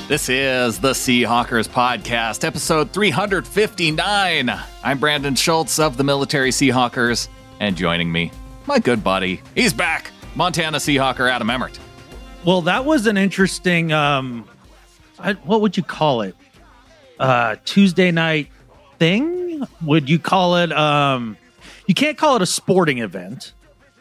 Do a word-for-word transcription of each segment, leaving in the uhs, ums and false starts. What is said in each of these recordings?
This is the Seahawkers Podcast, episode three fifty-nine. I'm Brandon Schultz of the Military Seahawkers, and joining me, my good buddy, he's back, Montana Seahawker Adam Emmert. Well, that was an interesting, um, I, what would you call it? Uh, Tuesday night thing? Would you call it, um, you can't call it a sporting event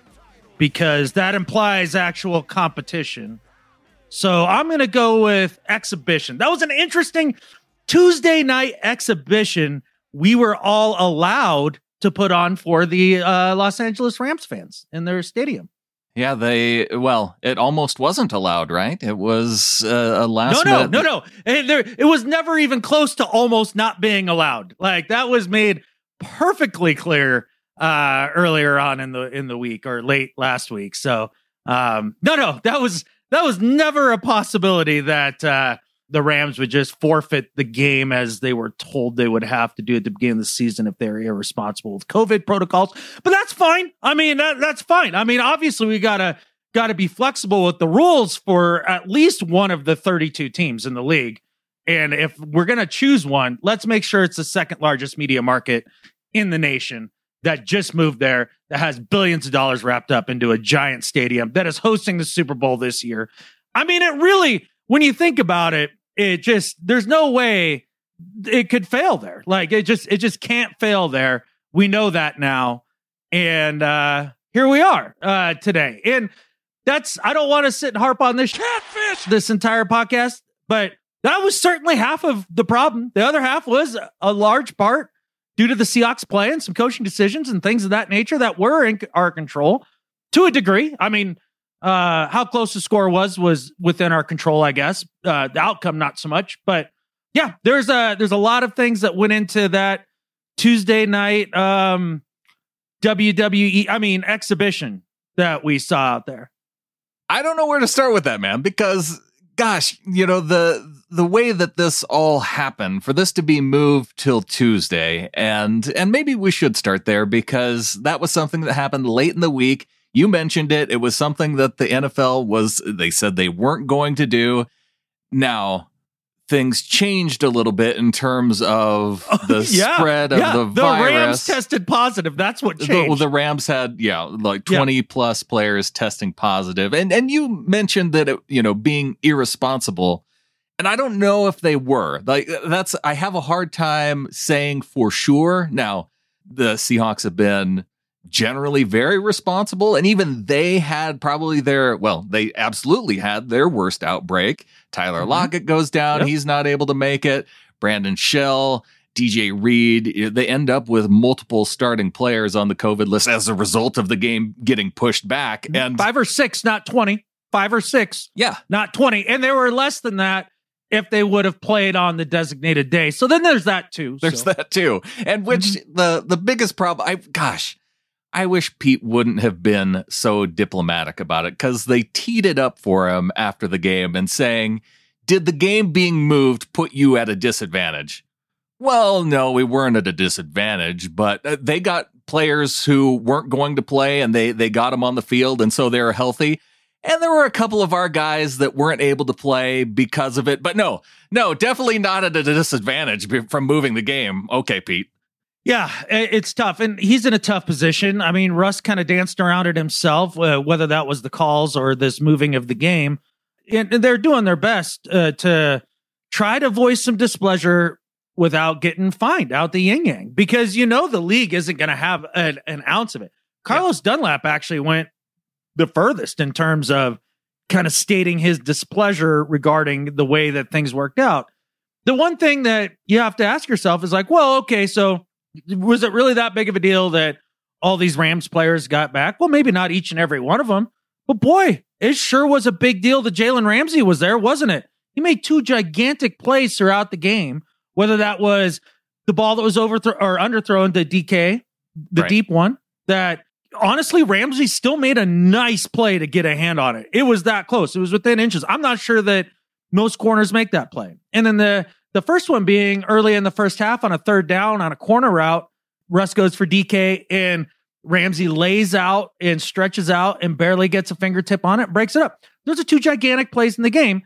because that implies actual competition. So I'm going to go with exhibition. That was an interesting Tuesday night exhibition we were all allowed to put on for the uh, Los Angeles Rams fans in their stadium. Yeah, they, well, it almost wasn't allowed, right? It was uh, a last No, no, minute... no, no. It, there, it was never even close to almost not being allowed. Like, that was made perfectly clear uh, earlier on in the in the week or late last week. So, um, no, no, that was... That was never a possibility that uh, the Rams would just forfeit the game as they were told they would have to do at the beginning of the season if they're irresponsible with COVID protocols. But that's fine. I mean, that, that's fine. I mean, obviously, we gotta gotta be flexible with the rules for at least one of the thirty-two teams in the league. And if we're gonna choose one, let's make sure it's the second largest media market in the nation that just moved there, that has billions of dollars wrapped up into a giant stadium that is hosting the Super Bowl this year. I mean, it really, when you think about it, it just, there's no way it could fail there. Like, it just, it just can't fail there. We know that now. And uh, here we are uh, today. And that's, I don't want to sit and harp on this catfish this entire podcast, but that was certainly half of the problem. The other half was a large part due to the Seahawks play and some coaching decisions and things of that nature that were in our control to a degree. I mean, uh, how close the score was, was within our control, I guess. Uh, the outcome, not so much. But yeah, there's a, there's a lot of things that went into that Tuesday night um, W W E, I mean, exhibition that we saw out there. I don't know where to start with that, man, because gosh, you know, the the way that this all happened, for this to be moved till Tuesday, and and maybe we should start there because that was something that happened late in the week. You mentioned it. It was something that the N F L was, they said they weren't going to do. Now, things changed a little bit in terms of the yeah, spread of yeah. the, the virus. The Rams tested positive. That's what changed. The, well, the Rams had, yeah, like twenty yeah. plus players testing positive. And and you mentioned that, it, you know, being irresponsible. And I don't know if they were. Like, that's, I have a hard time saying for sure. Now, the Seahawks have been generally very responsible, and even they had probably their, well, they absolutely had their worst outbreak. Tyler mm-hmm. Lockett goes down. Yep. He's not able to make it. Brandon Shell, D J Reed, they end up with multiple starting players on the COVID list as a result of the game getting pushed back. And five or six, not twenty. Five or six. Yeah. Not twenty. And they were less than that if they would have played on the designated day. So then there's that too. There's so. that too. And which mm-hmm. the, the biggest problem, I gosh, I wish Pete wouldn't have been so diplomatic about it, because they teed it up for him after the game and saying, did the game being moved put you at a disadvantage? Well, no, we weren't at a disadvantage, but they got players who weren't going to play and they, they got them on the field, and so they're healthy. And there were a couple of our guys that weren't able to play because of it. But no, no, definitely not at a disadvantage from moving the game. Okay, Pete. Yeah, it's tough. And he's in a tough position. I mean, Russ kind of danced around it himself, uh, whether that was the calls or this moving of the game. And they're doing their best uh, to try to voice some displeasure without getting fined out the yin-yang. Because, you know, the league isn't going to have an, an ounce of it. Carlos yeah. Dunlap actually went the furthest in terms of kind of stating his displeasure regarding the way that things worked out. The one thing that you have to ask yourself is like, well, okay, so was it really that big of a deal that all these Rams players got back? Well, maybe not each and every one of them, but boy, it sure was a big deal that Jalen Ramsey was there, wasn't it? He made two gigantic plays throughout the game, whether that was the ball that was overthrown or underthrown to D K, the right. deep one, that honestly, Ramsey still made a nice play to get a hand on it. It was that close. It was within inches. I'm not sure that most corners make that play. And then the the first one being early in the first half on a third down on a corner route, Russ goes for D K and Ramsey lays out and stretches out and barely gets a fingertip on it, breaks it up. Those are two gigantic plays in the game.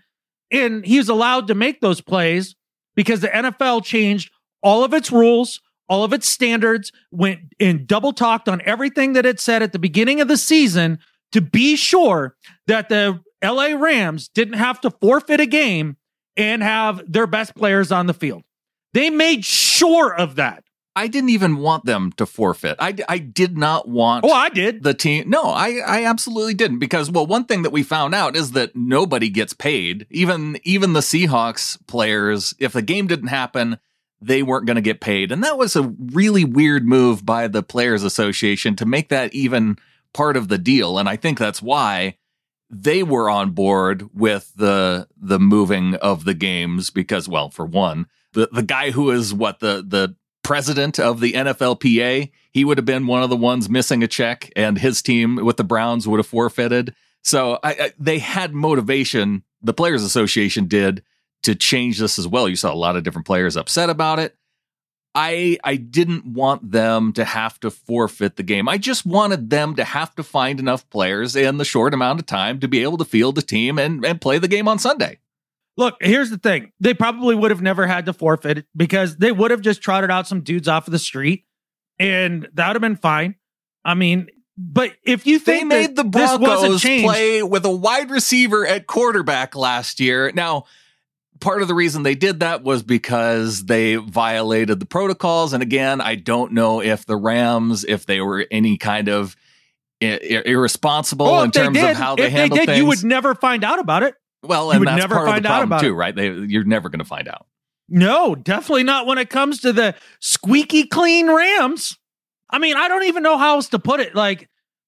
And he was allowed to make those plays because the N F L changed all of its rules, all of its standards, went and double talked on everything that it said at the beginning of the season to be sure that the L A Rams didn't have to forfeit a game and have their best players on the field. They made sure of that. I didn't even want them to forfeit. I, I did not want Oh, I did. the team. No, I, I absolutely didn't. Because, well, one thing that we found out is that nobody gets paid. Even, even the Seahawks players, if the game didn't happen, they weren't going to get paid. And that was a really weird move by the Players Association to make that even part of the deal. And I think that's why they were on board with the the moving of the games because, well, for one, the, the guy who is what the the president of the N F L P A, he would have been one of the ones missing a check, and his team with the Browns would have forfeited. So I, I, they had motivation. The Players Association did to change this as well. You saw a lot of different players upset about it. I I didn't want them to have to forfeit the game. I just wanted them to have to find enough players in the short amount of time to be able to field the team and, and play the game on Sunday. Look, here's the thing. They probably would have never had to forfeit it because they would have just trotted out some dudes off of the street and that would have been fine. I mean, but if you think they made the Broncos changed, play with a wide receiver at quarterback last year. Now, part of the reason they did that was because they violated the protocols. And again, I don't know if the Rams, if they were any kind of ir- irresponsible oh, in terms did, of how they if handle they did, things. You would never find out about it. Well, you and would that's never part find of the out problem about too, it. right? They, you're never going to find out. No, definitely not when it comes to the squeaky clean Rams. I mean, I don't even know how else to put it. Like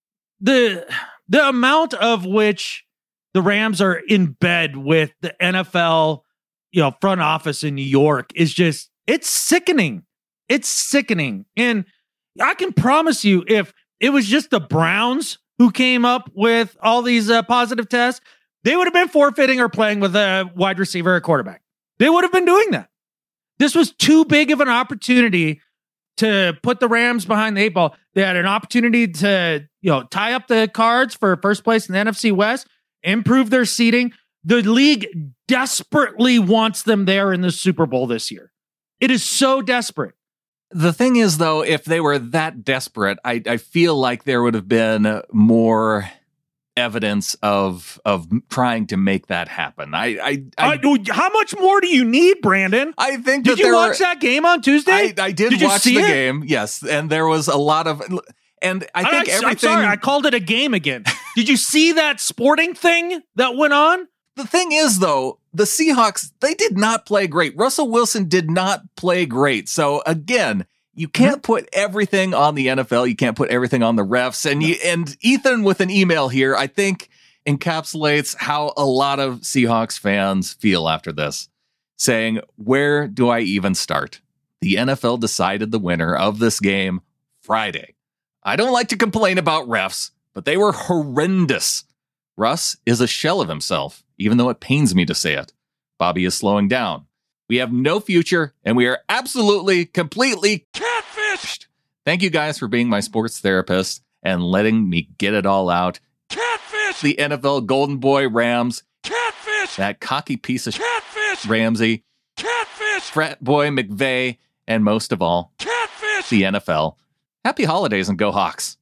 the the amount of which the Rams are in bed with the N F L, you know, front office in New York is just, it's sickening. It's sickening. And I can promise you, if it was just the Browns who came up with all these uh, positive tests, they would have been forfeiting or playing with a wide receiver or quarterback. They would have been doing that. This was too big of an opportunity to put the Rams behind the eight ball. They had an opportunity to, you know, tie up the cards for first place in the N F C West, improve their seating. The league desperately wants them there in the Super Bowl this year. It is so desperate. The thing is, though, if they were that desperate, I, I feel like there would have been more evidence of of trying to make that happen. I, I, I uh, how much more do you need, Brandon? I think. Did that you watch were, that game on Tuesday? I, I did, did watch the it? game. Yes, and there was a lot of, and I think I, everything. I'm sorry, I called it a game again. Did you see that sporting thing that went on? The thing is, though, the Seahawks, they did not play great. Russell Wilson did not play great. So again, you can't put everything on the N F L. You can't put everything on the refs. And you, and Ethan with an email here, I think encapsulates how a lot of Seahawks fans feel after this, saying, where do I even start? The N F L decided the winner of this game Friday. I don't like to complain about refs, but they were horrendous. Russ is a shell of himself, even though it pains me to say it. Bobby is slowing down. We have no future, and we are absolutely, completely catfished. Thank you guys for being my sports therapist and letting me get it all out. Catfish! The N F L Golden Boy Rams. Catfish! That cocky piece of catfish! Ramsey. Catfish! Frat Boy McVay. And most of all, catfish! The N F L. Happy holidays and go Hawks.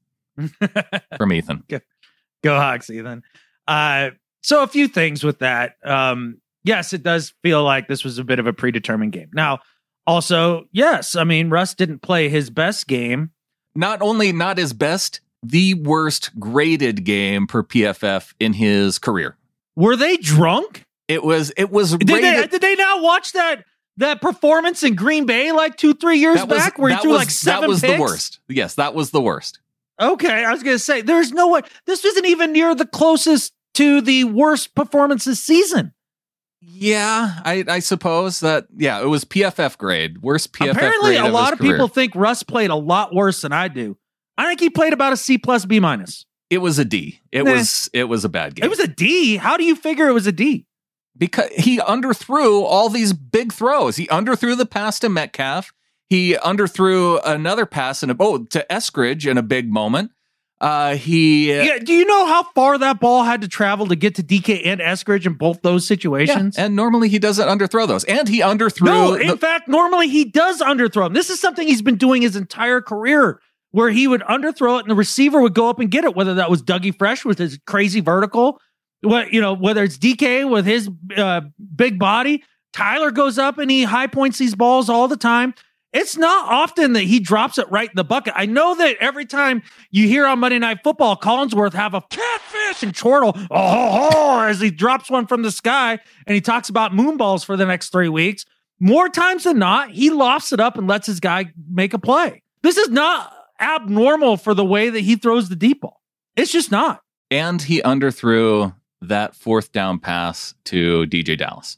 From Ethan. Go, go Hawks, Ethan. Uh, so a few things with that. Um, yes, it does feel like this was a bit of a predetermined game. Now, also, yes, I mean, Russ didn't play his best game. Not only not his best, the worst graded game per P F F in his career. Were they drunk? It was, it was Did, rated, they, did they not watch that that performance in Green Bay like two, three years that was, back where he threw was, like seven That was picks? the worst. Yes, that was the worst. Okay, I was going to say, there's no way. This wasn't even near the closest to the worst performance this season. Yeah, I, I suppose that, yeah, it was P F F grade. Worst P F F Apparently, grade a lot of, of people think Russ played a lot worse than I do. I think he played about a C plus B minus. It was a D. It nah. was it was a bad game. It was a D. How do you figure it was a D? Because he underthrew all these big throws. He underthrew the pass to Metcalf. He underthrew another pass in a, oh, to Eskridge in a big moment. Uh, he. Uh, yeah. Do you know how far that ball had to travel to get to D K and Eskridge in both those situations? Yeah, and normally he doesn't underthrow those. And he underthrew. No, in the- fact, normally he does underthrow them. This is something he's been doing his entire career, where he would underthrow it and the receiver would go up and get it, whether that was Dougie Fresh with his crazy vertical, what you know, whether it's D K with his uh, big body. Tyler goes up and he high points these balls all the time. It's not often that he drops it right in the bucket. I know that every time you hear on Monday Night Football, Collinsworth have a catfish and chortle oh, oh, oh, as he drops one from the sky and he talks about moonballs for the next three weeks. More times than not, he lofts it up and lets his guy make a play. This is not abnormal for the way that he throws the deep ball. It's just not. And he underthrew that fourth down pass to D J Dallas.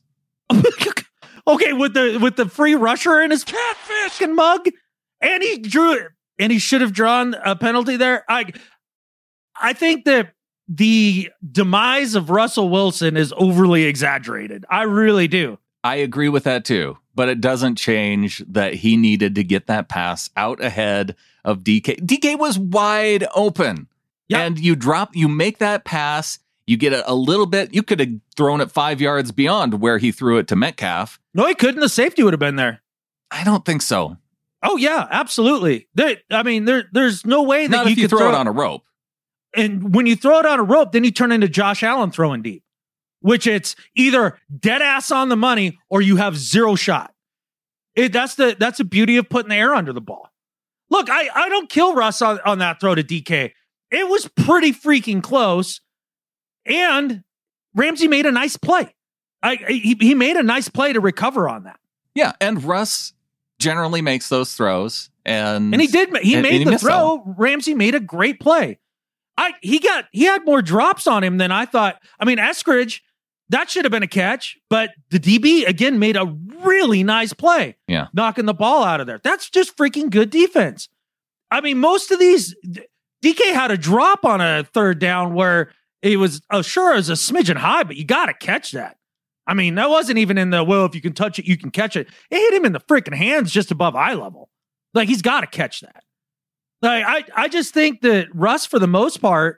Okay, with the with the free rusher in his catfish and mug, and he drew it, and he should have drawn a penalty there. I I think that the demise of Russell Wilson is overly exaggerated. I really do. I agree with that too, but it doesn't change that he needed to get that pass out ahead of D K. D K was wide open, yep. And you drop, you make that pass. You get a, a little bit, you could have thrown it five yards beyond where he threw it to Metcalf. No, he couldn't. The safety would have been there. I don't think so. Oh, yeah, absolutely. There, I mean, there, there's no way that Not you if you could throw, throw it on a rope. And when you throw it on a rope, then you turn into Josh Allen throwing deep, which it's either dead ass on the money or you have zero shot. It, that's the that's the beauty of putting the air under the ball. Look, I, I don't kill Russ on, on that throw to D K. It was pretty freaking close. And Ramsey made a nice play. I, he, he made a nice play to recover on that. Yeah, and Russ generally makes those throws. And, and he did. He and, made and he the throw. Them. Ramsey made a great play. I he got he had more drops on him than I thought. I mean, Eskridge, that should have been a catch, but the D B again made a really nice play. Yeah, knocking the ball out of there. That's just freaking good defense. I mean, most of these D K had a drop on a third down where it was oh, sure it was a smidgen high, but you got to catch that. I mean, that wasn't even in the well. If you can touch it, you can catch it. It hit him in the freaking hands just above eye level. Like he's got to catch that. Like I, I just think that Russ, for the most part,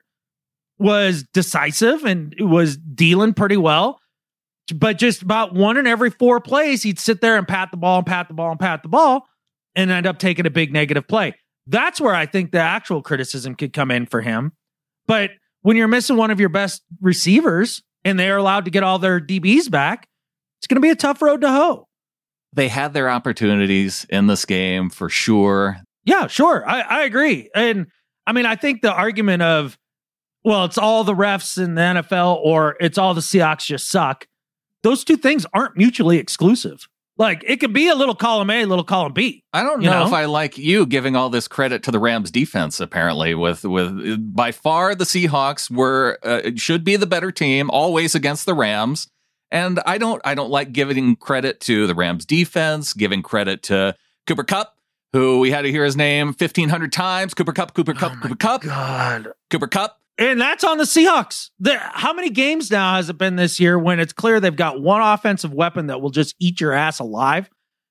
was decisive and was dealing pretty well. But just about one in every four plays, he'd sit there and pat the ball and pat the ball and pat the ball and end up taking a big negative play. That's where I think the actual criticism could come in for him. But when you're missing one of your best receivers and they're allowed to get all their D Bs back, it's going to be a tough road to hoe. They had their opportunities in this game for sure. Yeah, sure. I, I agree. And I mean, I think the argument of, well, it's all the refs in the N F L or it's all the Seahawks just suck. Those two things aren't mutually exclusive. Like it could be a little column A, a little column B. I don't know, know if I like you giving all this credit to the Rams defense. Apparently, with with by far the Seahawks were uh, should be the better team always against the Rams, and I don't I don't like giving credit to the Rams defense, giving credit to Cooper Kupp, who we had to hear his name fifteen hundred times. Cooper Kupp, Cooper Kupp, oh Cooper Kupp, God, Cooper Kupp. And that's on the Seahawks. The, how many games now has it been this year when it's clear they've got one offensive weapon that will just eat your ass alive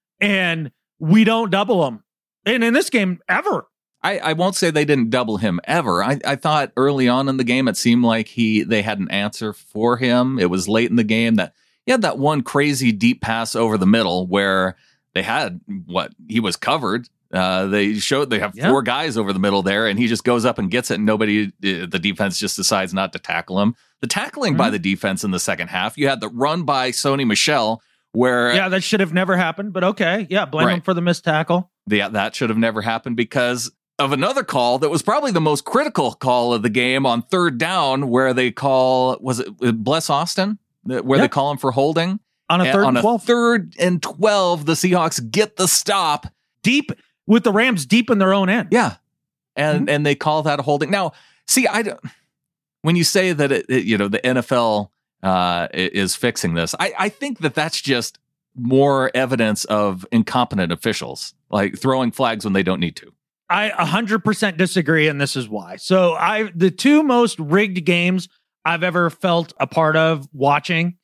and we don't double them? And in this game, ever. I, I won't say they didn't double him ever. I, I thought early on in the game, it seemed like he they had an answer for him. It was late in the game that he had that one crazy deep pass over the middle where they had what he was covered. Uh, they showed they have yeah. four guys over the middle there, and he just goes up and gets it, and nobody, uh, the defense just decides not to tackle him. The tackling mm-hmm. by the defense in the second half, you had the run by Sony Michel, where yeah, that should have never happened. But okay, yeah, blame right. him for the missed tackle. Yeah, that should have never happened because of another call that was probably the most critical call of the game on third down, where they call was it Bless Austin, where yep. they call him for holding on a third and and twelve. On a third and twelve, the Seahawks get the stop deep. With the Rams deep in their own end. Yeah. And mm-hmm. and they call that a holding. Now, see, I don't, when you say that, it, it, you know, the N F L uh, is fixing this, I, I think that that's just more evidence of incompetent officials, like throwing flags when they don't need to. I one hundred percent disagree, and this is why. So I the two most rigged games I've ever felt a part of watching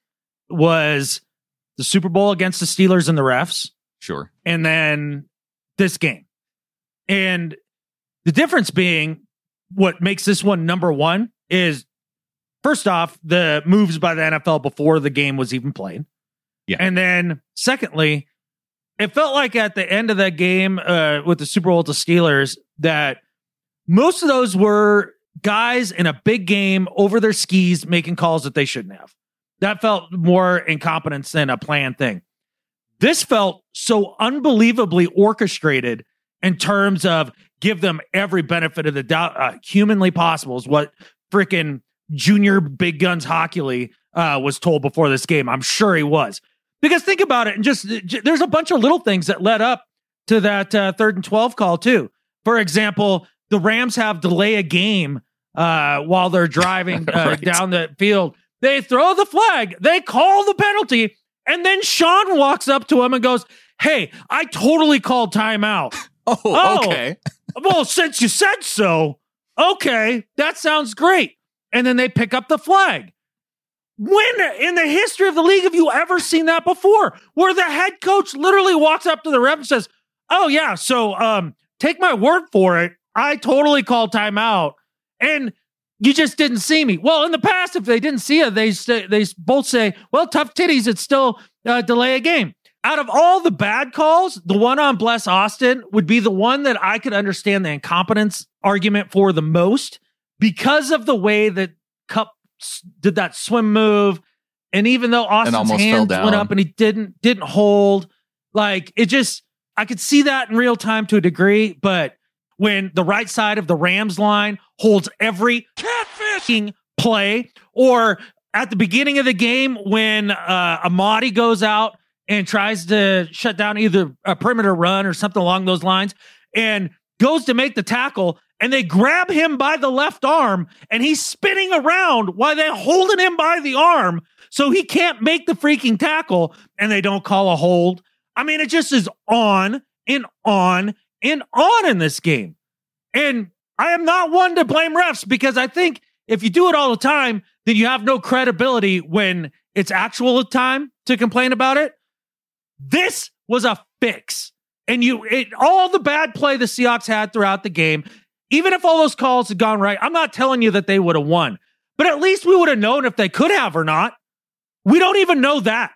was the Super Bowl against the Steelers and the refs. Sure. And then this game. And the difference being what makes this one number one is, first off, the moves by the N F L before the game was even played. Yeah. And then secondly, it felt like at the end of that game uh, with the Super Bowl to Steelers that most of those were guys in a big game over their skis making calls that they shouldn't have. That felt more incompetence than a planned thing. This felt so unbelievably orchestrated in terms of give them every benefit of the doubt uh, humanly possible is what freaking Junior Big Guns Hockley uh, was told before this game. I'm sure he was. Because think about it, and just j- there's a bunch of little things that led up to that uh, third and twelve call too. For example, the Rams have delay a game uh, while they're driving uh, right. down the field. They throw the flag, they call the penalty, and then Sean walks up to him and goes, "Hey, I totally called timeout." Oh, oh, okay. Well, since you said so, okay, that sounds great. And then they pick up the flag. When in the history of the league have you ever seen that before? Where the head coach literally walks up to the ref and says, "Oh yeah, so um, take my word for it. I totally called timeout, and you just didn't see me." Well, in the past, if they didn't see it, they st- they both say, "Well, tough titties, it's still uh, delay a game." Out of all the bad calls, the one on Bless Austin would be the one that I could understand the incompetence argument for the most because of the way that Kupp did that swim move, and even though Austin's hands went up and he didn't didn't hold, like it just I could see that in real time to a degree. But when the right side of the Rams line holds every catfishing play, or at the beginning of the game when uh, Amadi goes out and tries to shut down either a perimeter run or something along those lines, and goes to make the tackle, and they grab him by the left arm, and he's spinning around while they're holding him by the arm so he can't make the freaking tackle, and they don't call a hold. I mean, it just is on and on and on in this game. And I am not one to blame refs, because I think if you do it all the time, then you have no credibility when it's actual time to complain about it. This was a fix. And you, it, all the bad play the Seahawks had throughout the game, even if all those calls had gone right, I'm not telling you that they would have won, but at least we would have known if they could have or not. We don't even know that.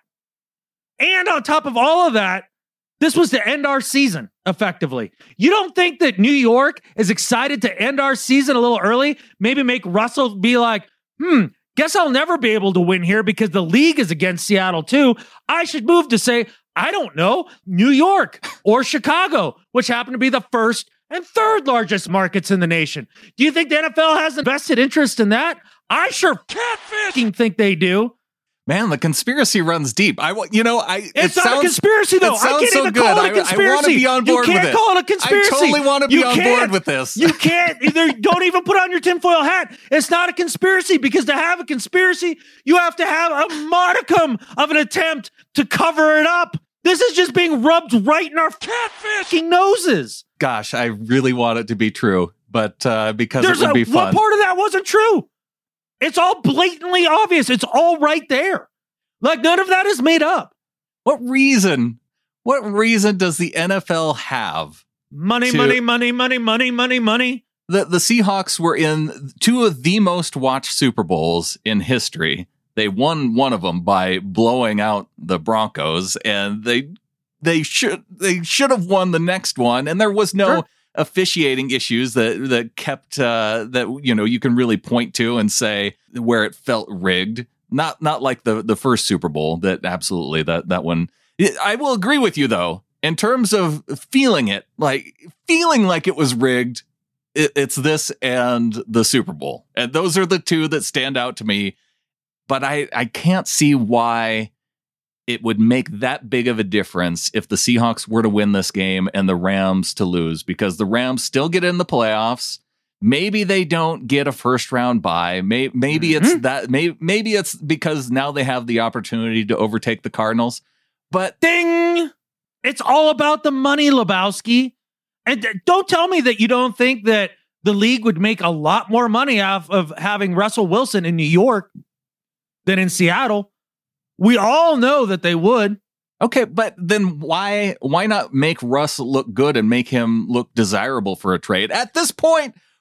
And on top of all of that, this was to end our season effectively. You don't think that New York is excited to end our season a little early? Maybe make Russell be like, hmm, guess I'll never be able to win here because the league is against Seattle too. I should move to say, I don't know, New York or Chicago, which happen to be the first and third largest markets in the nation. Do you think the N F L has a vested interest in that? I sure catfishing think they do. Man, the conspiracy runs deep. I, you know, I. It's it not sounds, a conspiracy, though. It sounds I can't so even good. call it a I, conspiracy. I want to be on board you can't with it. call it a conspiracy. I totally want to be you on can't. board with this. You can't. Either don't even put on your tinfoil hat. It's not a conspiracy, because to have a conspiracy, you have to have a modicum of an attempt to cover it up. This is just being rubbed right in our catfishing noses. Gosh, I really want it to be true, but uh, because There's it would a, be fun. What part of that wasn't true? It's all blatantly obvious. It's all right there. Like, none of that is made up. What reason? What reason does the N F L have? Money, to, money, money, money, money, money, money. The, the Seahawks were in two of the most watched Super Bowls in history. They won one of them by blowing out the Broncos, and they they should they should have won the next one. And there was no sure. officiating issues that that kept uh, that you know you can really point to and say where it felt rigged. Not not like the the first Super Bowl. That absolutely that that one. I will agree with you though in terms of feeling it like feeling like it was rigged. It, it's this and the Super Bowl, and those are the two that stand out to me. But I, I can't see why it would make that big of a difference if the Seahawks were to win this game and the Rams to lose, because the Rams still get in the playoffs. Maybe they don't get a first round bye. Maybe, maybe mm-hmm. it's that. Maybe, maybe it's because now they have the opportunity to overtake the Cardinals. But ding! It's all about the money, Lebowski. And don't tell me that you don't think that the league would make a lot more money off of having Russell Wilson in New York than in Seattle. We all know that they would. Okay, but then why why not make Russ look good and make him look desirable for a trade? At this point,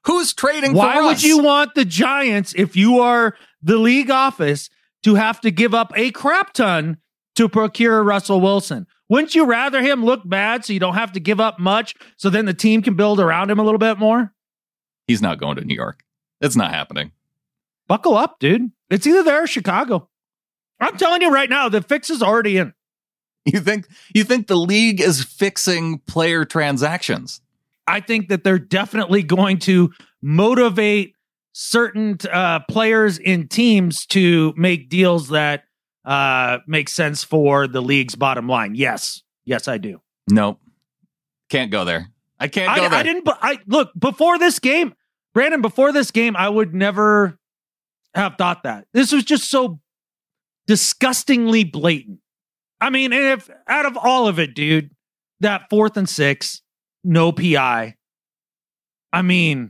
Who's trading Why for us? would you want the Giants, if you are the league office, to have to give up a crap ton to procure Russell Wilson? Wouldn't you rather him look bad so you don't have to give up much so then the team can build around him a little bit more? He's not going to New York. It's not happening. Buckle up, dude. It's either there or Chicago. I'm telling you right now, the fix is already in. You think you think the league is fixing player transactions? I think that they're definitely going to motivate certain uh, players in teams to make deals that uh, make sense for the league's bottom line. Yes. Yes, I do. Nope. Can't go there. I can't go I, there. I didn't, I look, before this game, Brandon, before this game, I would never have thought that. This was just so disgustingly blatant. I mean, if out of all of it, dude, that fourth and six, no P I. I mean,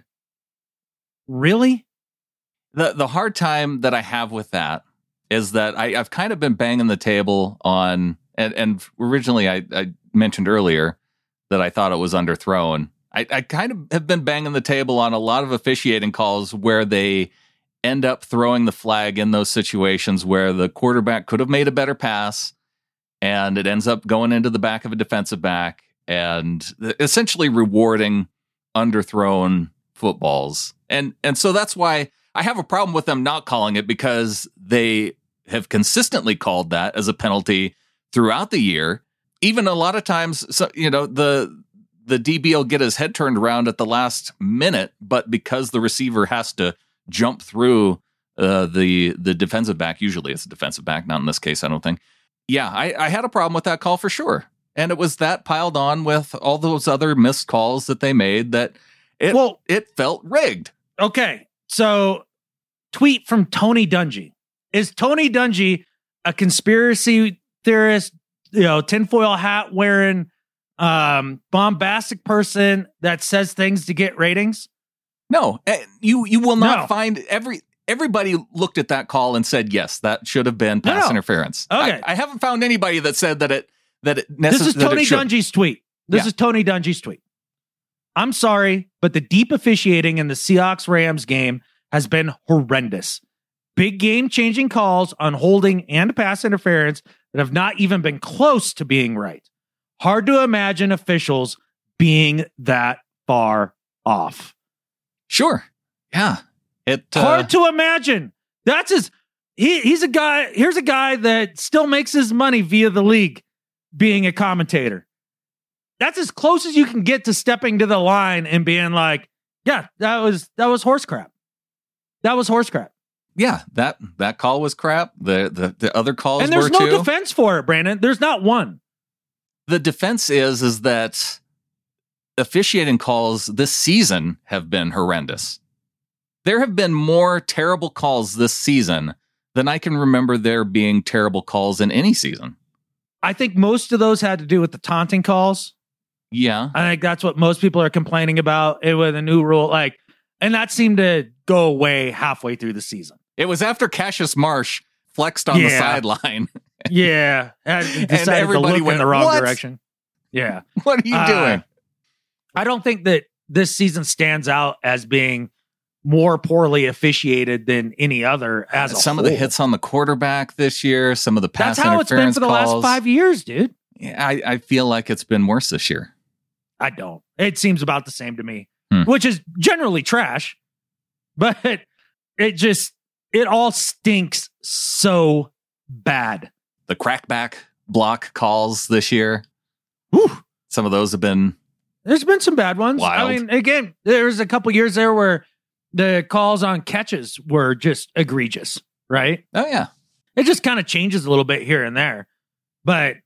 really? The the hard time that I have with that is that I, I've kind of been banging the table on, and, and originally I, I mentioned earlier that I thought it was underthrown. I, I kind of have been banging the table on a lot of officiating calls where they end up throwing the flag in those situations where the quarterback could have made a better pass and it ends up going into the back of a defensive back and essentially rewarding underthrown footballs. And and so that's why I have a problem with them not calling it, because they have consistently called that as a penalty throughout the year. Even a lot of times, so, you know, the the D B will get his head turned around at the last minute, but because the receiver has to jump through uh, the the defensive back, usually it's a defensive back, not in this case, I don't think. Yeah, I, I had a problem with that call for sure. And it was that piled on with all those other missed calls that they made that it, well, it felt rigged. Okay, so tweet from Tony Dungy. Is Tony Dungy a conspiracy theorist, you know, tinfoil hat wearing, um, bombastic person that says things to get ratings? No, you you will not no. find every everybody looked at that call and said, yes, that should have been pass no, no. interference. Okay. I, I haven't found anybody that said that it that it necess- This is Tony that Dungy's tweet. This yeah. is Tony Dungy's tweet. I'm sorry, but the deep officiating in the Seahawks-Rams game has been horrendous. Big game-changing calls on holding and pass interference that have not even been close to being right. Hard to imagine officials being that far off. Sure. Yeah. It uh, hard to imagine. That's his. He, he's a guy. Here's a guy that still makes his money via the league, being a commentator. That's as close as you can get to stepping to the line and being like, "Yeah, that was that was horse crap. That was horse crap." Yeah, that that call was crap. The the, the other calls and there's were no too. defense for it, Brandon. There's not one. The defense is is that officiating calls this season have been horrendous. There have been more terrible calls this season than I can remember there being terrible calls in any season. I think most of those had to do with the taunting calls. Yeah. I think that's what most people are complaining about it with a new rule. Like, and that seemed to go away halfway through the season. It was after Cassius Marsh flexed on yeah. the sideline. yeah. And decided and everybody to look went in the wrong what? direction. Yeah. What are you uh, doing? I don't think that this season stands out as being more poorly officiated than any other as a Some whole. of the hits on the quarterback this year, some of the pass That's how it's been for the calls. last five years, dude. Yeah, I, I feel like it's been worse this year. I don't. It seems about the same to me, hmm. which is generally trash, but it just, it all stinks so bad. The crackback block calls this year. Whew. Some of those have been There's been some bad ones. wild. I mean, again, there was a couple years there where the calls on catches were just egregious, right? Oh, yeah. It just kind of changes a little bit here and there. But,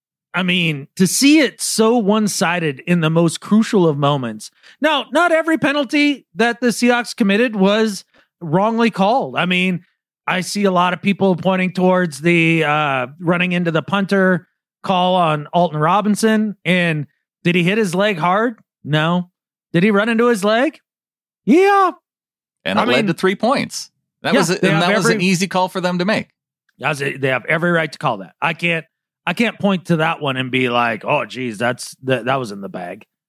I mean, to see it so one-sided in the most crucial of moments. Now, not every penalty that the Seahawks committed was wrongly called. I mean, I see a lot of people pointing towards the uh, running into the punter call on Alton Robinson. And did he hit his leg hard? No. Did he run into his leg? Yeah. And it I led mean, to three points. That yeah, was a, they and have that was every- an easy call for them to make. That's it. They have every right to call that. I can't. I can't point to that one and be like, "Oh, geez, that's that. That was in the bag."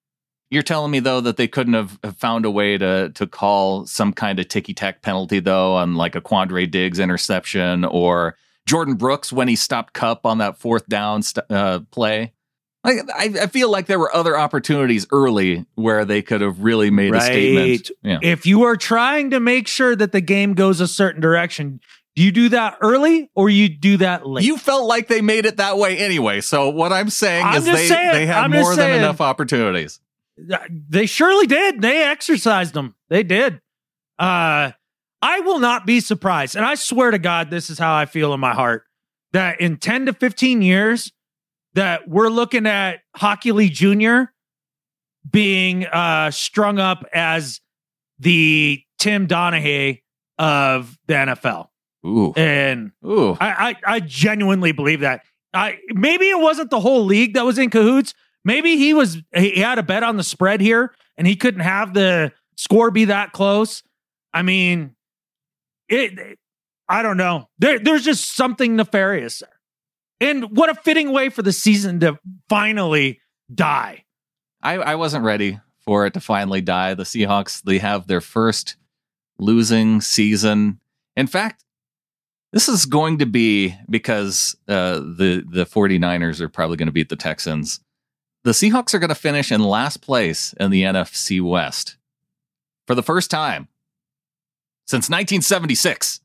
You're telling me, though, that they couldn't have, have found a way to to call some kind of ticky-tack penalty, though, on like a Quandre Diggs interception or Jordan Brooks when he stopped Kupp on that fourth down st- uh, play? Like, I, I feel like there were other opportunities early where they could have really made right. a statement. Yeah. If you are trying to make sure that the game goes a certain direction, do you do that early or you do that late? You felt like they made it that way anyway. So what I'm saying I'm is they, saying, they had I'm more than saying, enough opportunities. They surely did. They exercised them. They did. Uh, I will not be surprised. And I swear to God, this is how I feel in my heart, that in ten to fifteen years, that we're looking at Hockey Lee Junior being uh, strung up as the Tim Donaghy of the N F L. Ooh. And Ooh. I, I, I genuinely believe that. I maybe it wasn't the whole league that was in cahoots. Maybe he was he had a bet on the spread here and he couldn't have the score be that close. I mean, it, it I don't know. There, there's just something nefarious there. And what a fitting way for the season to finally die. I, I wasn't ready for it to finally die. The Seahawks, they have their first losing season. In fact, this is going to be because uh, the, the 49ers are probably going to beat the Texans. The Seahawks are going to finish in last place in the N F C West for the first time since nineteen seventy-six.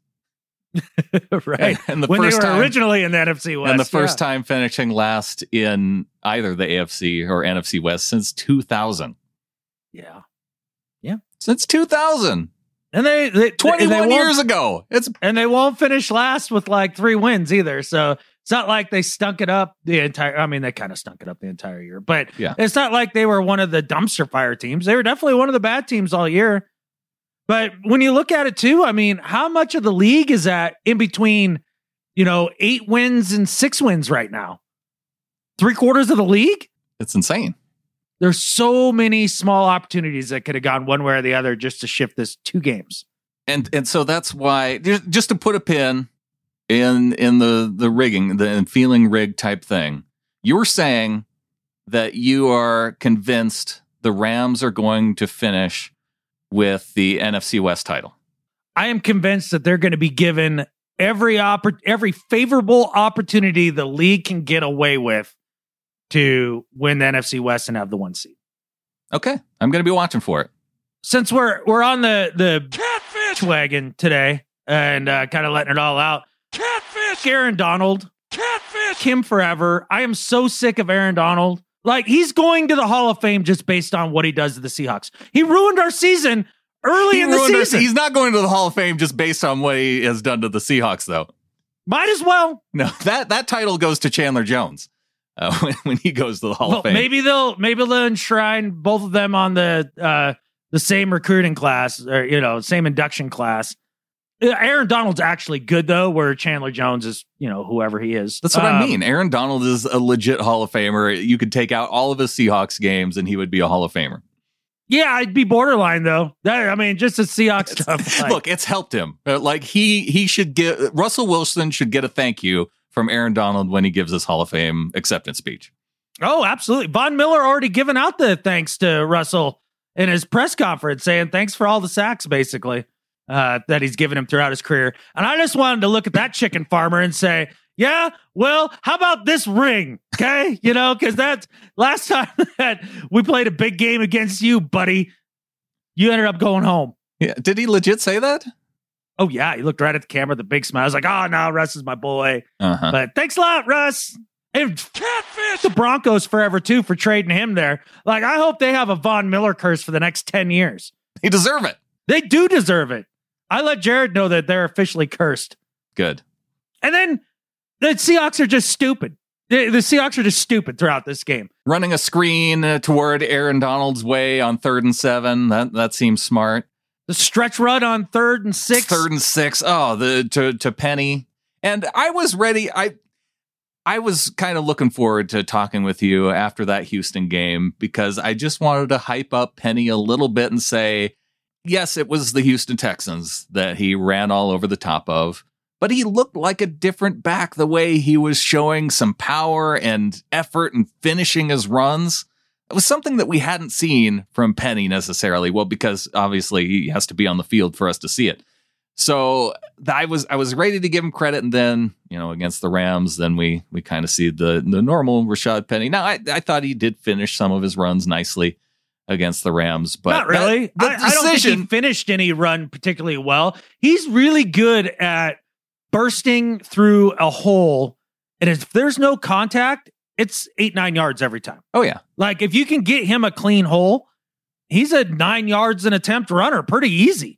Right. And the when first they were time, originally in the N F C West. And the first yeah. time finishing last in either the A F C or N F C West since two thousand. Yeah. Yeah. Since two thousand. And they, they twenty-one they years ago. It's and they won't finish last with like three wins either. So it's not like they stunk it up the entire. I mean, they kind of stunk it up the entire year, but yeah. It's not like they were one of the dumpster fire teams. They were definitely one of the bad teams all year. But when you look at it too, I mean, how much of the league is that in between, you know, eight wins and six wins right now? Three quarters of the league? It's insane. There's so many small opportunities that could have gone one way or the other just to shift this two games. And and so that's why, just to put a pin in in the, the rigging, the feeling rig type thing, you were saying that you are convinced the Rams are going to finish with the N F C West title. I am convinced that they're going to be given every oppor- every favorable opportunity the league can get away with to win the N F C West and have the one seed. Okay, I'm going to be watching for it. Since we're we're on the the Catfish wagon today and uh, kind of letting it all out. Catfish Aaron Donald, Catfish Kim forever. I am so sick of Aaron Donald. Like, he's going to the Hall of Fame just based on what he does to the Seahawks. He ruined our season early he in the season. Our, he's not going to the Hall of Fame just based on what he has done to the Seahawks, though. Might as well. No, that that title goes to Chandler Jones uh, when, when he goes to the Hall well, of Fame. Maybe they'll maybe they'll enshrine both of them on the uh, the same recruiting class, or you know, same induction class. Aaron Donald's actually good though, where Chandler Jones is, you know, whoever he is. That's what um, I mean. Aaron Donald is a legit Hall of Famer. You could take out all of his Seahawks games and he would be a Hall of Famer. Yeah, I'd be borderline though. That, I mean, just the Seahawks stuff. Like, look, it's helped him. Uh, like he he should get Russell Wilson should get a thank you from Aaron Donald when he gives his Hall of Fame acceptance speech. Oh, absolutely. Von Miller already given out the thanks to Russell in his press conference, saying thanks for all the sacks, basically. Uh, that he's given him throughout his career. And I just wanted to look at that chicken farmer and say, yeah, well, how about this ring? Okay. You know, because that's last time that we played a big game against you, buddy, you ended up going home. Yeah. Did he legit say that? Oh, yeah. He looked right at the camera, the big smile. I was like, oh, no, Russ is my boy. Uh-huh. But thanks a lot, Russ. And Catfish the Broncos forever, too, for trading him there. Like, I hope they have a Von Miller curse for the next ten years. They deserve it. They do deserve it. I let Jared know that they're officially cursed. Good. And then the Seahawks are just stupid. The, the Seahawks are just stupid throughout this game. Running a screen uh, toward Aaron Donald's way on third and seven. That that seems smart. The stretch run on third and six. Third and six. Oh, the to to Penny. And I was ready. I I was kind of looking forward to talking with you after that Houston game because I just wanted to hype up Penny a little bit and say, yes, it was the Houston Texans that he ran all over the top of, but he looked like a different back the way he was showing some power and effort and finishing his runs. It was something that we hadn't seen from Penny necessarily. Well, because obviously he has to be on the field for us to see it. So I was I was ready to give him credit, and then, you know, against the Rams, then we we kind of see the the normal Rashad Penny. Now I, I thought he did finish some of his runs nicely against the Rams, but not really. That, I, I don't think he finished any run particularly well. He's really good at bursting through a hole, and if there's no contact, it's eight, nine yards every time. Oh, yeah. Like, if you can get him a clean hole, he's a nine yards an attempt runner pretty easy.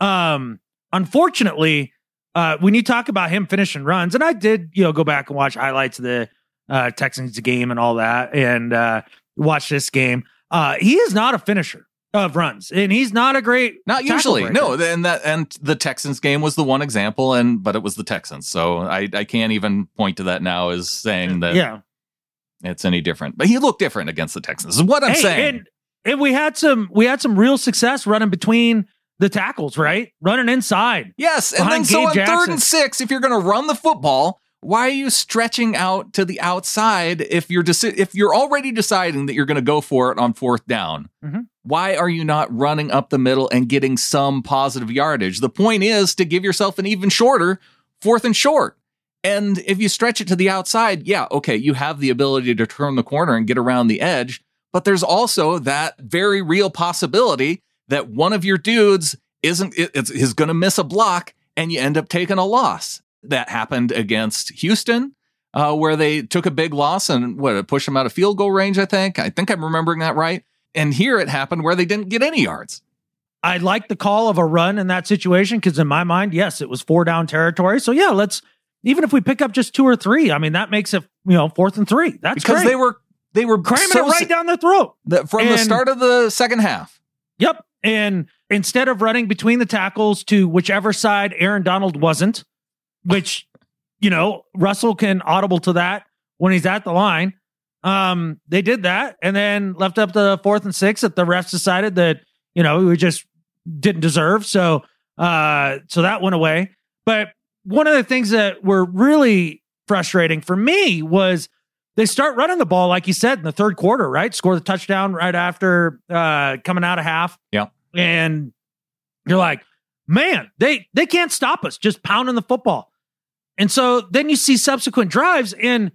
Um, unfortunately, uh, when you talk about him finishing runs, and I did, you know, go back and watch highlights of the uh, Texans game and all that, and uh, watch this game. Uh, he is not a finisher of runs, and he's not a great not usually breaker. No, and that and the Texans game was the one example, and but it was the Texans, so I, I can't even point to that now as saying that yeah it's any different. But he looked different against the Texans is what I'm hey, saying. And, and we had some we had some real success running between the tackles, right? Running inside. Yes, and then so on third and six, if you're going to run the football, why are you stretching out to the outside if you're deci- if you're already deciding that you're going to go for it on fourth down? Mm-hmm. Why are you not running up the middle and getting some positive yardage? The point is to give yourself an even shorter fourth and short. And if you stretch it to the outside, yeah, okay, you have the ability to turn the corner and get around the edge, but there's also that very real possibility that one of your dudes isn't is, is going to miss a block and you end up taking a loss. That happened against Houston, uh, where they took a big loss and what pushed them out of field goal range. I think. I think I'm remembering that right. And here it happened where they didn't get any yards. I like the call of a run in that situation because in my mind, yes, it was four down territory. So yeah, let's even if we pick up just two or three, I mean that makes it you know fourth and three. That's because great. they were they were cramming so it right down their throat the, from and, the start of the second half. Yep, and instead of running between the tackles to whichever side Aaron Donald wasn't. Which, you know, Russell can audible to that when he's at the line. Um, they did that and then left up the fourth and six that the refs decided that, you know, we just didn't deserve. So, uh, so that went away. But one of the things that were really frustrating for me was they start running the ball, like you said, in the third quarter, right? Score the touchdown right after uh, coming out of half. Yeah. And you're like, man, they, they can't stop us just pounding the football. And so then you see subsequent drives, and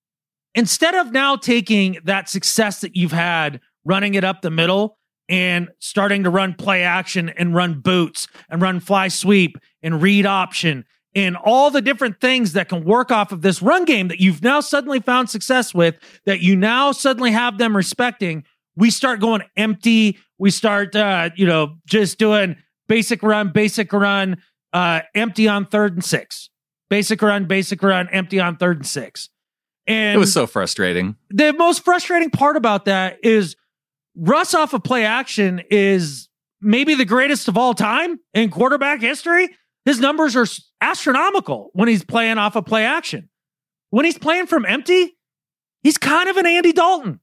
instead of now taking that success that you've had running it up the middle and starting to run play action and run boots and run fly sweep and read option and all the different things that can work off of this run game that you've now suddenly found success with, that you now suddenly have them respecting, we start going empty. We start, uh, you know, just doing basic run, basic run, uh, empty on third and six. Basic run, basic run, empty on third and six. And it was so frustrating. The most frustrating part about that is Russ off of play action is maybe the greatest of all time in quarterback history. His numbers are astronomical when he's playing off of play action. When he's playing from empty, he's kind of an Andy Dalton.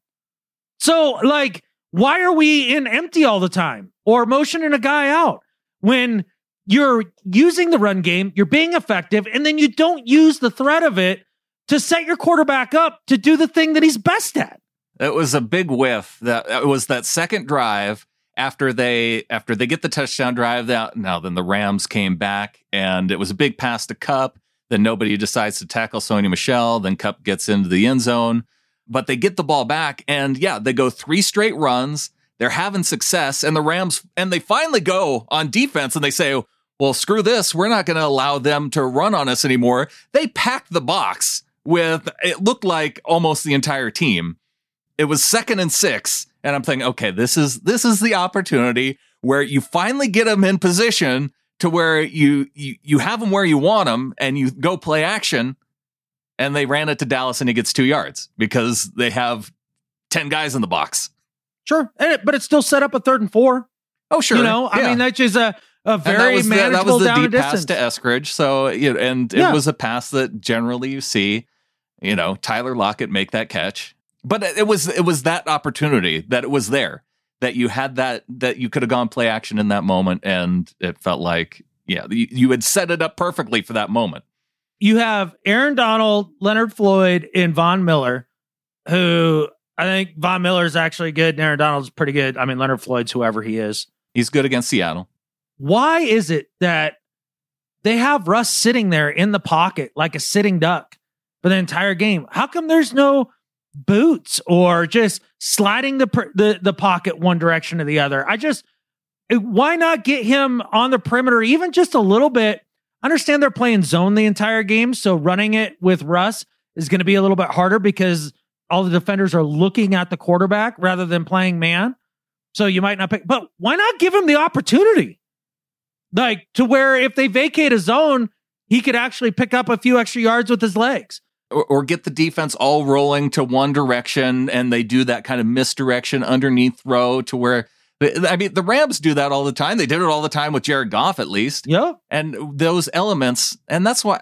So, like, why are we in empty all the time or motioning a guy out when you're using the run game, you're being effective, and then you don't use the threat of it to set your quarterback up to do the thing that he's best at? It was a big whiff. That it was that second drive after they after they get the touchdown drive. That now then the Rams came back and it was a big pass to Kupp. Then nobody decides to tackle Sony Michel. Then Kupp gets into the end zone, but they get the ball back and yeah, they go three straight runs. They're having success, and the Rams and they finally go on defense and they say, well, screw this. We're not going to allow them to run on us anymore. They packed the box with, it looked like almost the entire team. It was second and six. And I'm thinking, okay, this is, this is the opportunity where you finally get them in position to where you, you, you have them where you want them and you go play action. And they ran it to Dallas and he gets two yards because they have ten guys in the box. Sure. And it, but it's still set up a third and four. Oh, sure. You know, I yeah. mean, that's just a, a very and manageable the, that was the down deep distance. pass to Eskridge. So, you know, and it yeah. was a pass that generally you see, you know, Tyler Lockett make that catch. But it was it was that opportunity that it was there, that you had that, that you could have gone play action in that moment. And it felt like, yeah, you, you had set it up perfectly for that moment. You have Aaron Donald, Leonard Floyd, and Von Miller, who I think Von Miller's actually good. And Aaron Donald's pretty good. I mean, Leonard Floyd's whoever he is. He's good against Seattle. Why is it that they have Russ sitting there in the pocket like a sitting duck for the entire game? How come there's no boots or just sliding the the, the pocket one direction or the other? I just, why not get him on the perimeter even just a little bit? I understand they're playing zone the entire game, so running it with Russ is going to be a little bit harder because all the defenders are looking at the quarterback rather than playing man. So you might not pick, but why not give him the opportunity? Like, to where if they vacate a zone, he could actually pick up a few extra yards with his legs. Or, or get the defense all rolling to one direction and they do that kind of misdirection underneath throw to where, I mean, the Rams do that all the time. They did it all the time with Jared Goff, at least. Yeah. And those elements, and that's why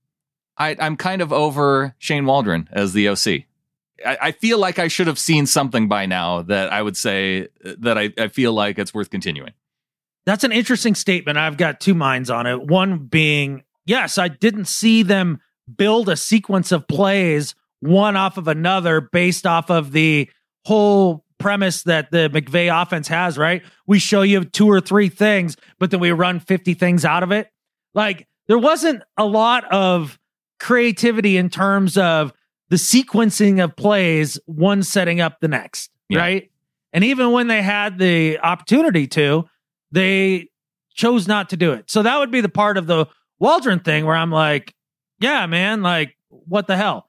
I, I'm kind of over Shane Waldron as the O C. I, I feel like I should have seen something by now that I would say that I, I feel like it's worth continuing. That's an interesting statement. I've got two minds on it. One being, yes, I didn't see them build a sequence of plays one off of another based off of the whole premise that the McVay offense has, right? We show you two or three things, but then we run fifty things out of it. Like, there wasn't a lot of creativity in terms of the sequencing of plays, one setting up the next, yeah. right? And even when they had the opportunity to, they chose not to do it. So that would be the part of the Waldron thing where I'm like, yeah, man, like, what the hell?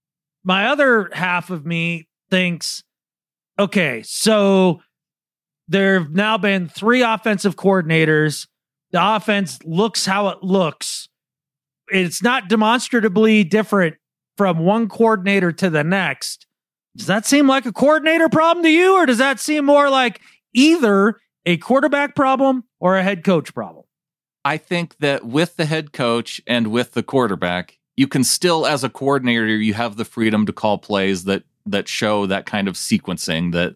My other half of me thinks, okay, so there have now been three offensive coordinators. The offense looks how it looks. It's not demonstrably different from one coordinator to the next. Does that seem like a coordinator problem to you, or does that seem more like either a quarterback problem or a head coach problem? I think that with the head coach and with the quarterback, you can still, as a coordinator, you have the freedom to call plays that that show that kind of sequencing that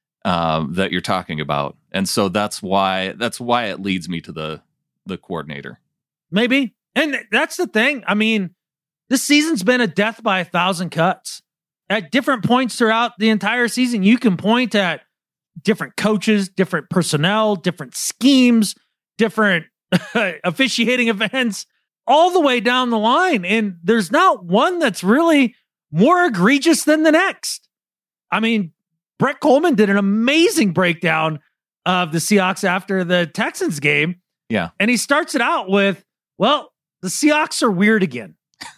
um, that you're talking about, and so that's why that's why it leads me to the the coordinator. Maybe, and that's the thing. I mean, this season's been a death by a thousand cuts. At different points throughout the entire season, you can point at different coaches, different personnel, different schemes, different officiating events, all the way down the line. And there's not one that's really more egregious than the next. I mean, Brett Coleman did an amazing breakdown of the Seahawks after the Texans game. Yeah. And he starts it out with, well, the Seahawks are weird again.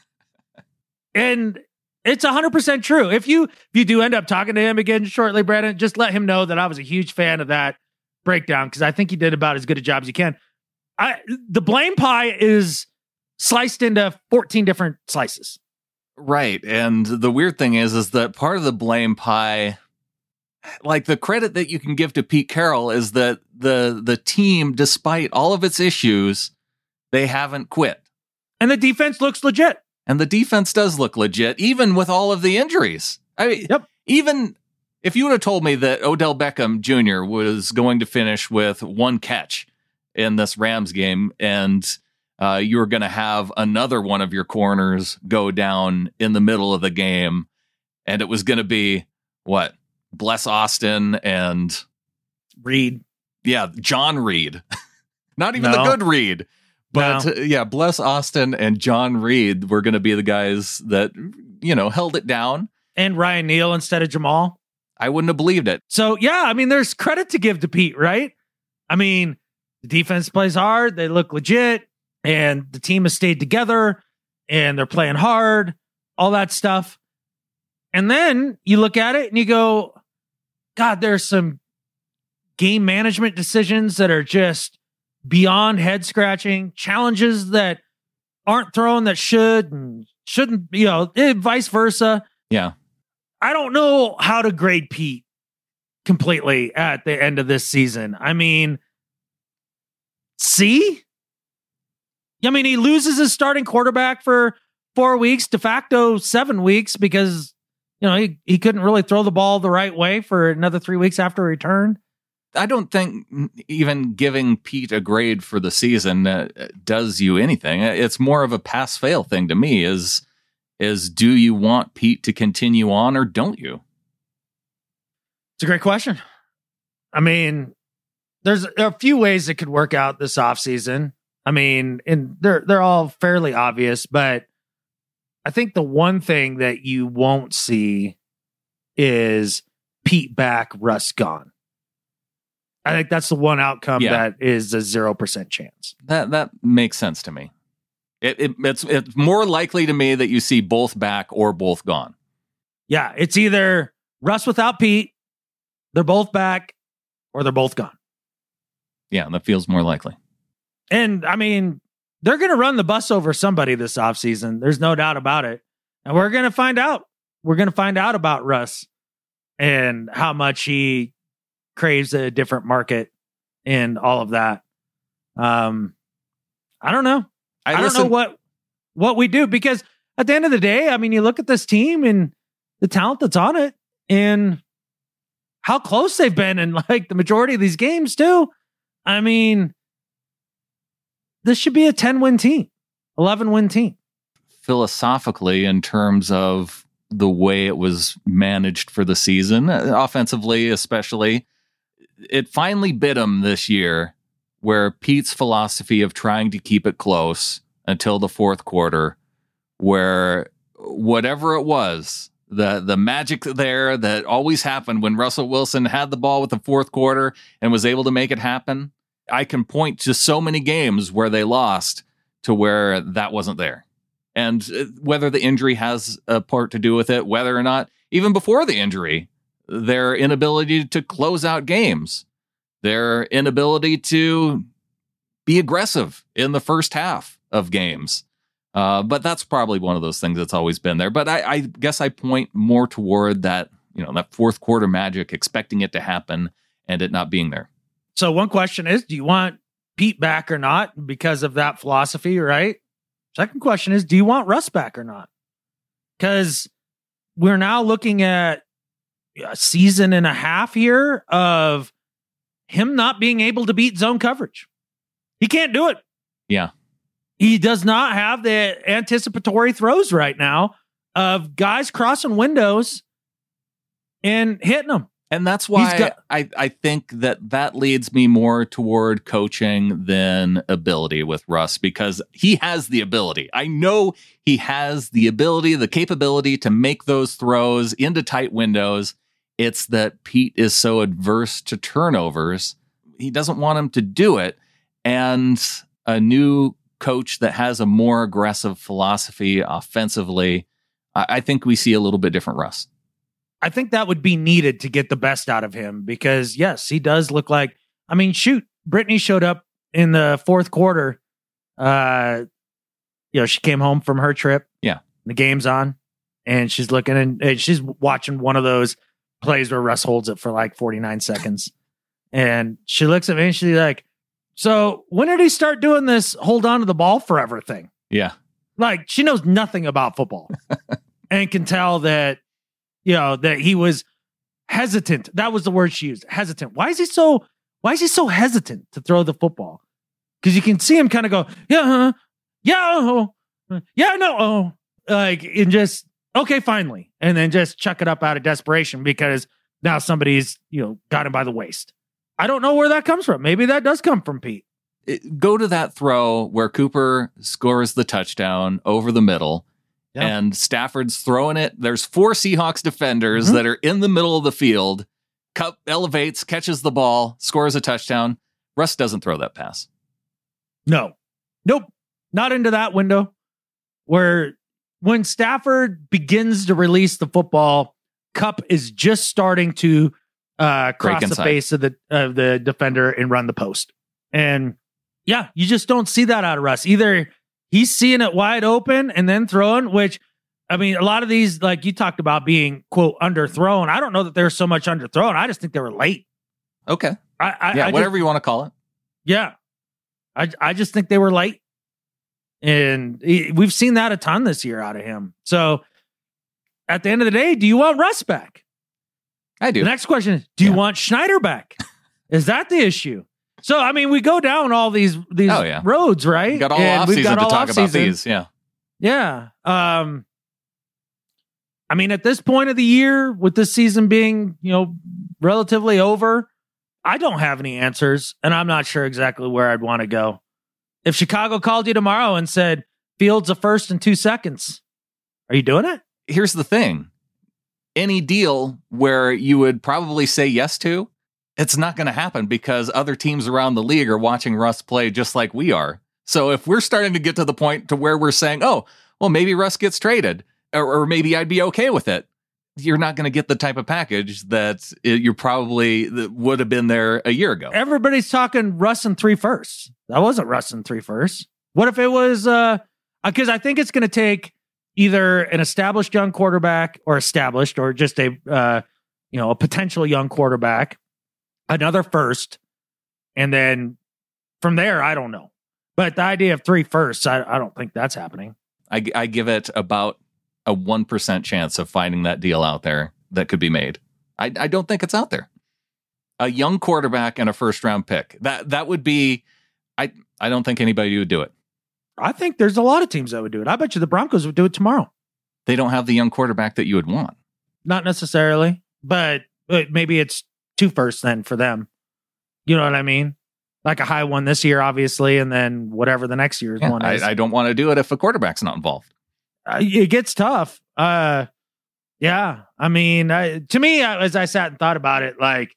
And it's one hundred percent true. If you if you do end up talking to him again shortly, Brandon, just let him know that I was a huge fan of that breakdown because I think he did about as good a job as you can. I, the blame pie is sliced into fourteen different slices. Right. And the weird thing is, is that part of the blame pie, like the credit that you can give to Pete Carroll is that the the team, despite all of its issues, they haven't quit. And the defense looks legit. And the defense does look legit, even with all of the injuries. I mean, yep. Even if you would have told me that Odell Beckham Junior was going to finish with one catch in this Rams game, and uh, you were going to have another one of your corners go down in the middle of the game, and it was going to be, what, Bless Austin and... Reed. Yeah, John Reed. Not even no. the good Reed. But no. uh, yeah, Bless Austin and John Reed were going to be the guys that, you know, held it down. And Ryan Neal instead of Jamal. I wouldn't have believed it. So, yeah, I mean, there's credit to give to Pete, right? I mean, the defense plays hard. They look legit. And the team has stayed together. And they're playing hard. All that stuff. And then you look at it and you go, God, there's some game management decisions that are just beyond head scratching, challenges that aren't thrown that should and shouldn't, you know, vice versa. Yeah. I don't know how to grade Pete completely at the end of this season. I mean, see? I mean, he loses his starting quarterback for four weeks, de facto seven weeks, because, you know, he, he couldn't really throw the ball the right way for another three weeks after return. I don't think even giving Pete a grade for the season uh, does you anything. It's more of a pass-fail thing to me is, is do you want Pete to continue on or don't you? It's a great question. I mean, there's a few ways it could work out this offseason. I mean, and they're they're all fairly obvious, but I think the one thing that you won't see is Pete back, Russ gone. I think that's the one outcome yeah. that is a zero percent chance. That that makes sense to me. It, it it's it's more likely to me that you see both back or both gone. Yeah, it's either Russ without Pete, they're both back, or they're both gone. Yeah, that feels more likely. And I mean, they're going to run the bus over somebody this offseason. There's no doubt about it. And we're going to find out. We're going to find out about Russ and how much he craves a different market and all of that. Um, I don't know. I, I don't know what what we do, because at the end of the day, I mean, you look at this team and the talent that's on it and how close they've been in like the majority of these games too. I mean, this should be a ten-win team, eleven-win team. Philosophically, in terms of the way it was managed for the season, offensively especially, it finally bit him this year, where Pete's philosophy of trying to keep it close until the fourth quarter, where whatever it was, the the magic there that always happened when Russell Wilson had the ball with the fourth quarter and was able to make it happen, I can point to so many games where they lost to where that wasn't there. And whether the injury has a part to do with it, whether or not, even before the injury, their inability to close out games, their inability to be aggressive in the first half of games. Uh, but that's probably one of those things that's always been there. But I, I guess I point more toward that, you know, that fourth quarter magic, expecting it to happen and it not being there. So one question is, do you want Pete back or not because of that philosophy, right? Second question is, do you want Russ back or not? Because we're now looking at a season and a half here of him not being able to beat zone coverage. He can't do it. Yeah. He does not have the anticipatory throws right now of guys crossing windows and hitting them. And that's why got, I, I think that that leads me more toward coaching than ability with Russ, because he has the ability. I know he has the ability, the capability to make those throws into tight windows. It's that Pete is so adverse to turnovers. He doesn't want him to do it. And a new coach that has a more aggressive philosophy offensively, I, I think we see a little bit different Russ. I think that would be needed to get the best out of him, because yes, he does look like, I mean, shoot, Brittany showed up in the fourth quarter. Uh, you know, she came home from her trip. Yeah. The game's on and she's looking and, and she's watching one of those plays where Russ holds it for like forty-nine seconds. And she looks at me and she's like, so when did he start doing this hold on to the ball forever thing? Yeah. Like, she knows nothing about football and can tell that, you know, that he was hesitant. That was the word she used. Hesitant. Why is he so, why is he so hesitant to throw the football? Because you can see him kind of go, yeah, huh, yeah, oh, yeah, no, oh, like, and just, okay, finally. And then just chuck it up out of desperation because now somebody's, you know, got him by the waist. I don't know where that comes from. Maybe that does come from Pete. It, go to that throw where Cooper scores the touchdown over the middle. Yeah. And Stafford's throwing it. There's four Seahawks defenders mm-hmm. that are in the middle of the field. Cup elevates, catches the ball, scores a touchdown. Russ doesn't throw that pass. No. Nope. Not into that window. Where when Stafford begins to release the football, Cup is just starting to uh, cross the face of the of the defender and run the post. And yeah, you just don't see that out of Russ. Either he's seeing it wide open and then throwing, which, I mean, a lot of these, like you talked about being, quote, underthrown. I don't know that they're so much underthrown. I just think they were late. Okay. I, I, yeah, I whatever just, you want to call it. Yeah. I, I just think they were late. And he, we've seen that a ton this year out of him. So at the end of the day, do you want Russ back? I do. The next question is, do yeah. you want Schneider back? Is that the issue? So, I mean, we go down all these these oh, yeah. roads, right? We've got all offseason to talk about these, yeah. Yeah. Um, I mean, at this point of the year, with this season being, you know, relatively over, I don't have any answers, and I'm not sure exactly where I'd want to go. If Chicago called you tomorrow and said, Fields a first in two seconds, are you doing it? Here's the thing. Any deal where you would probably say yes to, it's not going to happen because other teams around the league are watching Russ play just like we are. So if we're starting to get to the point to where we're saying, oh, well, maybe Russ gets traded, or, or maybe I'd be okay with it, you're not going to get the type of package that it, you're probably that would have been there a year ago. Everybody's talking Russ and three firsts. That wasn't Russ and three firsts. What if it was, uh, because I think it's going to take either an established young quarterback or established or just a, uh, you know, a potential young quarterback, another first, and then from there, I don't know. But the idea of three firsts, I, I don't think that's happening. I, I give it about a one percent chance of finding that deal out there that could be made. I, I don't think it's out there. A young quarterback and a first round pick. That that would be, I, I don't think anybody would do it. I think there's a lot of teams that would do it. I bet you the Broncos would do it tomorrow. They don't have the young quarterback that you would want. Not necessarily, but, but maybe it's two firsts then for them. You know what I mean? Like a high one this year, obviously, and then whatever the next year's yeah, one is. I, I don't want to do it if a quarterback's not involved. Uh, it gets tough. Uh, yeah, I mean, I, to me, as I sat and thought about it, like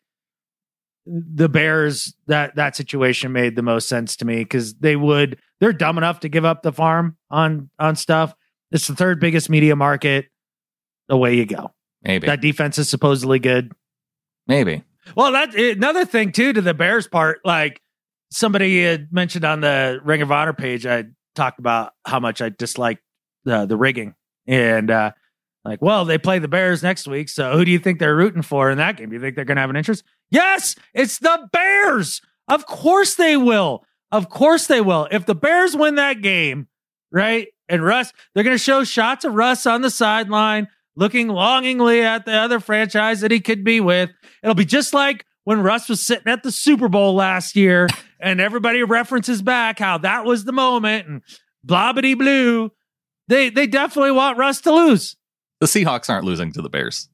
the Bears, that that situation made the most sense to me because they would, they're dumb enough to give up the farm on on stuff. It's the third biggest media market. Away you go. Maybe that defense is supposedly good. Maybe. Well, that another thing too to the Bears part. Like somebody had mentioned on the Ring of Honor page, I talked about how much I disliked the the rigging, and uh, like, well, they play the Bears next week, so who do you think they're rooting for in that game? Do you think they're going to have an interest? Yes, it's the Bears. Of course they will. Of course they will. If the Bears win that game, right, and Russ, they're going to show shots of Russ on the sideline, looking longingly at the other franchise that he could be with. It'll be just like when Russ was sitting at the Super Bowl last year, and everybody references back how that was the moment, and blah, bitty blue. They they definitely want Russ to lose. The Seahawks aren't losing to the Bears.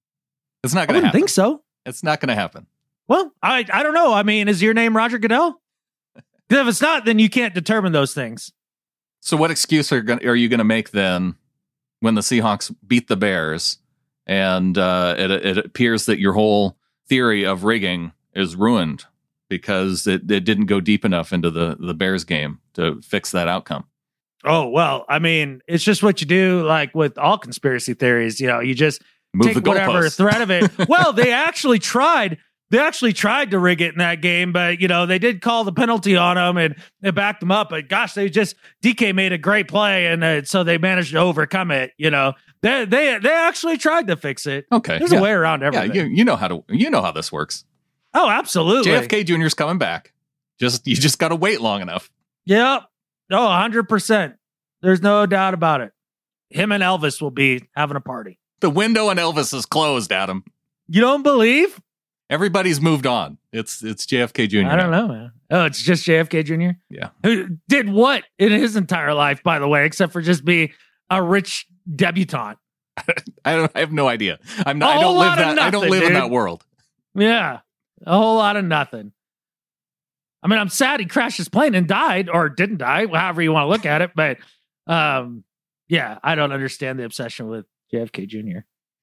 It's not going to happen. I wouldn't think so. It's not going to happen. Well, I I don't know. I mean, is your name Roger Goodell? Because if it's not, then you can't determine those things. So what excuse are, gonna, are you going to make then when the Seahawks beat the Bears and uh, it, it appears that your whole theory of rigging is ruined because it, it didn't go deep enough into the, the Bears game to fix that outcome? Oh, well, I mean, it's just what you do, like with all conspiracy theories. You know, you just Move take the whatever goalposts. threat of it. Well, they actually tried. They actually tried to rig it in that game, but, you know, they did call the penalty on them and they backed them up. But gosh, they just, D K made a great play. And uh, so they managed to overcome it. You know, they, they, they actually tried to fix it. Okay. There's yeah. a way around everything. Yeah, you, you know how to, you know how this works. Oh, absolutely. J F K Junior's coming back. Just, you just got to wait long enough. Yep. Oh, one hundred percent. There's no doubt about it. Him and Elvis will be having a party. The window on Elvis is closed, Adam. You don't believe? Everybody's moved on. It's it's J F K Junior I don't now. know, man. Oh, it's just J F K Junior? Yeah. Who did what in his entire life, by the way, except for just be a rich debutante? I don't. I have no idea. I'm not. A I don't whole live lot of that. I don't nothing, live in dude. that world. Yeah. A whole lot of nothing. I mean, I'm sad he crashed his plane and died, or didn't die, however you want to look at it. But um, yeah, I don't understand the obsession with J F K Junior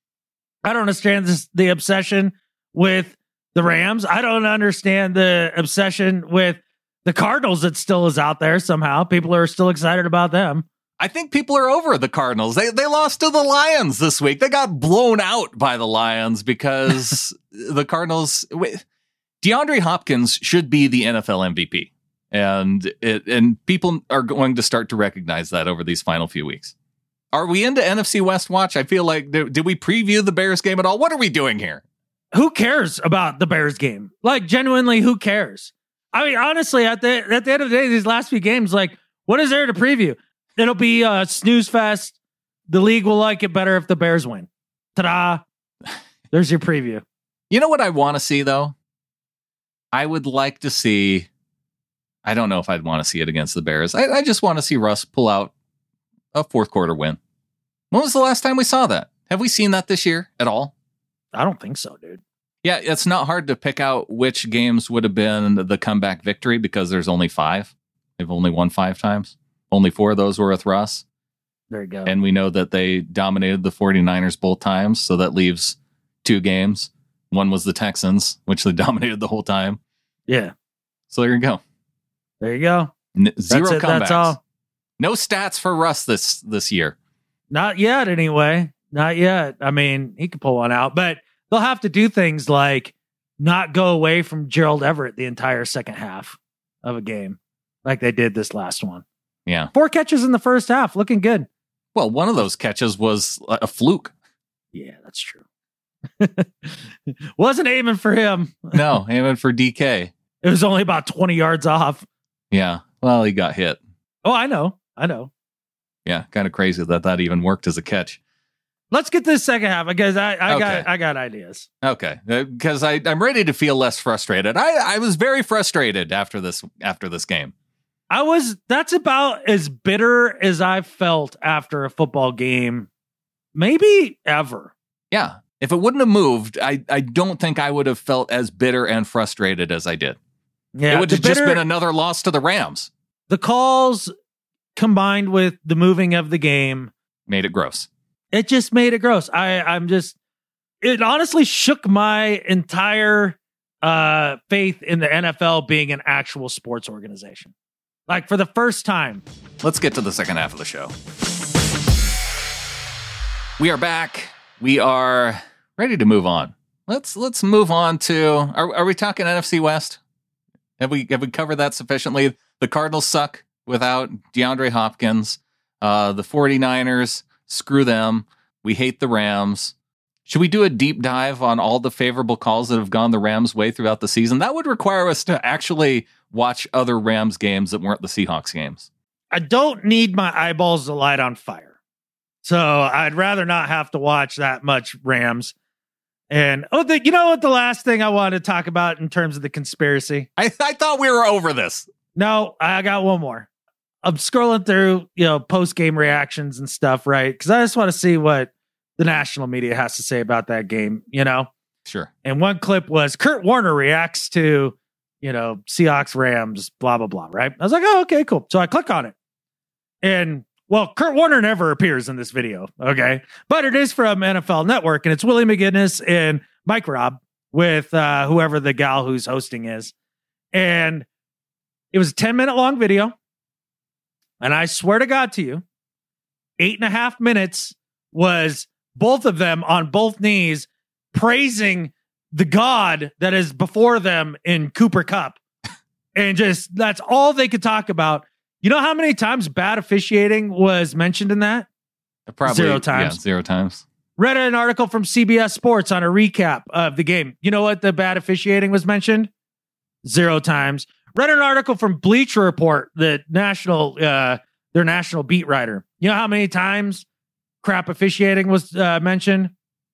I don't understand this, the obsession with the Rams. I don't understand the obsession with the Cardinals that still is out there somehow. People are still excited about them. I think people are over the Cardinals. They they lost to the Lions this week. They got blown out by the Lions because the Cardinals. DeAndre Hopkins should be the N F L M V P, and it and people are going to start to recognize that over these final few weeks. Are we into N F C West watch? I feel like did, did we preview the Bears game at all? What are we doing here? Who cares about the Bears game? Like, genuinely, who cares? I mean, honestly, at the at the end of the day, these last few games, like, what is there to preview? It'll be a snooze fest. The league will like it better if the Bears win. Ta-da. There's your preview. You know what I want to see, though? I would like to see, I don't know if I'd want to see it against the Bears. I, I just want to see Russ pull out a fourth quarter win. When was the last time we saw that? Have we seen that this year at all? I don't think so, dude. Yeah, it's not hard to pick out which games would have been the comeback victory because there's only five. They've only won five times. Only four of those were with Russ. There you go. And we know that they dominated the 49ers both times, so that leaves two games. One was the Texans, which they dominated the whole time. Yeah. So there you go. There you go. N- zero that's it, comebacks. That's all. No stats for Russ this this year. Not yet, anyway. Not yet. I mean, he could pull one out, but they'll have to do things like not go away from Gerald Everett the entire second half of a game like they did this last one. Yeah. Four catches in the first half, looking good. Well, one of those catches was a fluke. Yeah, that's true. Wasn't aiming for him. No, aiming for D K. It was only about twenty yards off. Yeah. Well, he got hit. Oh, I know. I know. Yeah, kind of crazy that that even worked as a catch. Let's get this second half because I, I Okay. got I got ideas. Okay, because I I'm ready to feel less frustrated. I I was very frustrated after this after this game. I was that's about as bitter as I've felt after a football game, maybe ever. Yeah, if it wouldn't have moved, I I don't think I would have felt as bitter and frustrated as I did. Yeah, it would the have just bitter- been another loss to the Rams. The calls combined with the moving of the game Made it gross. it just made it gross. I, I'm just, it honestly shook my entire uh, faith in the N F L being an actual sports organization. Like for the first time. Let's get to the second half of the show. We are back. We are ready to move on. Let's let's move on to. Are, are we talking N F C West? Have we have we covered that sufficiently? The Cardinals suck without DeAndre Hopkins. Uh, the 49ers, screw them. We hate the Rams. Should we do a deep dive on all the favorable calls that have gone the Rams' way throughout the season? That would require us to actually watch other Rams games that weren't the Seahawks games. I don't need my eyeballs to light on fire. So I'd rather not have to watch that much Rams. And oh, the, you know what? The last thing I wanted to talk about in terms of the conspiracy. I, I thought we were over this. No, I got one more. I'm scrolling through, you know, post game reactions and stuff, right? Because I just want to see what the national media has to say about that game, you know? Sure. And one clip was Kurt Warner reacts to, you know, Seahawks Rams, blah, blah, blah, right? I was like, oh, okay, cool. So I click on it. And, well, Kurt Warner never appears in this video, okay? But it is from N F L Network, and it's Willie McGinnis and Mike Robb with uh, whoever the gal who's hosting is. And it was a ten-minute long video. And I swear to God to you, eight and a half minutes was both of them on both knees praising the God that is before them in Cooper Kupp. And just, that's all they could talk about. You know how many times bad officiating was mentioned in that? Probably Zero times. Yeah, zero times. Read an article from C B S Sports on a recap of the game. You know what the bad officiating was mentioned? Zero times. Read an article from Bleacher Report, the national, uh, their national beat writer. You know how many times crap officiating was uh, mentioned?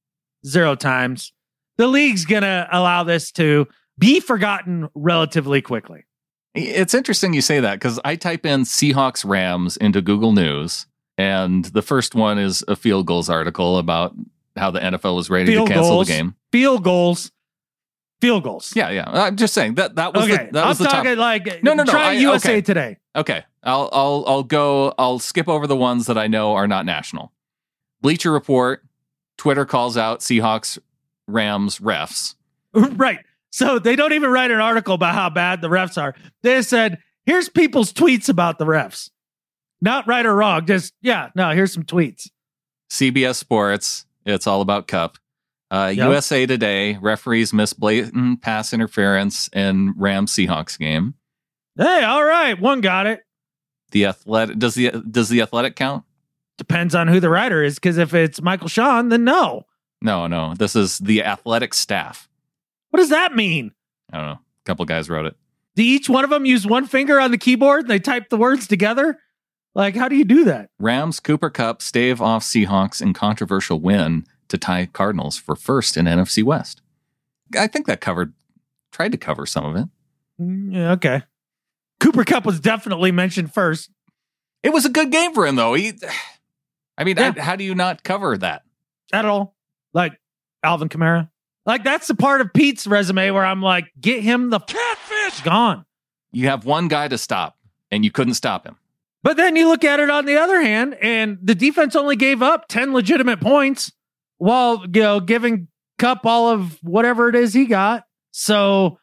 Zero times. The league's going to allow this to be forgotten relatively quickly. It's interesting you say that because I type in Seahawks Rams into Google News, and the first one is a field goals article about how the N F L was ready Field to cancel goals. the game. Field goals. Field goals. Yeah, yeah. I'm just saying that that was Okay, the, that I'm was the talking top. like No, no, no, try I- U S A okay. Today. Okay, I'll I'll I'll go. I'll skip over the ones that I know are not national. Bleacher Report, Twitter calls out Seahawks Rams refs. Right. So they don't even write an article about how bad the refs are. They said, here's people's tweets about the refs. Not right or wrong. Just, yeah, no, here's some tweets. C B S Sports, it's all about Cup. Uh, Yep. U S A Today, referees miss blatant pass interference in Rams Seahawks game. Hey, all right. One got it. The Athletic does the does the Athletic count? Depends on who the writer is, because if it's Michael Sean, then no. No, no. This is the Athletic staff. What does that mean? I don't know. A couple guys wrote it. Do each one of them use one finger on the keyboard and they type the words together? Like, how do you do that? Rams Cooper Cup stave off Seahawks in controversial win to tie Cardinals for first in N F C West. I think that covered, tried to cover some of it. Mm, Yeah, okay. Cooper Kupp was definitely mentioned first. It was a good game for him, though. He, I mean, Yeah. I, how do you not cover that? at all. Like Alvin Kamara. Like that's the part of Pete's resume where I'm like, get him the catfish gone. You have one guy to stop, and you couldn't stop him. But then you look at it on the other hand, and the defense only gave up ten legitimate points while, you know, giving Kupp all of whatever it is he got. So,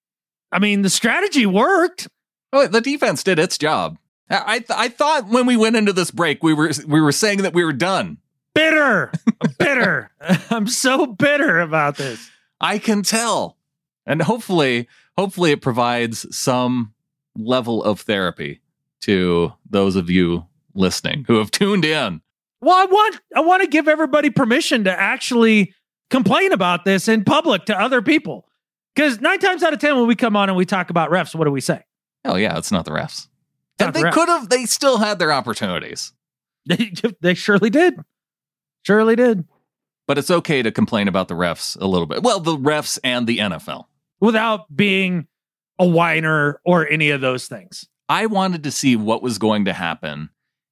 I mean, the strategy worked. Oh, the defense did its job. I th- I thought when we went into this break, we were we were saying that we were done. Bitter, bitter. I'm so bitter about this. I can tell, and hopefully, hopefully, it provides some level of therapy to those of you listening who have tuned in. Well, I want I want to give everybody permission to actually complain about this in public to other people, because nine times out of ten, when we come on and we talk about refs, what do we say? Oh yeah, it's not the refs. Not And the they refs. could have. They still had their opportunities. They, they surely did. Surely did. But it's okay to complain about the refs a little bit. Well, the refs and the N F L. Without being a whiner or any of those things. I wanted to see what was going to happen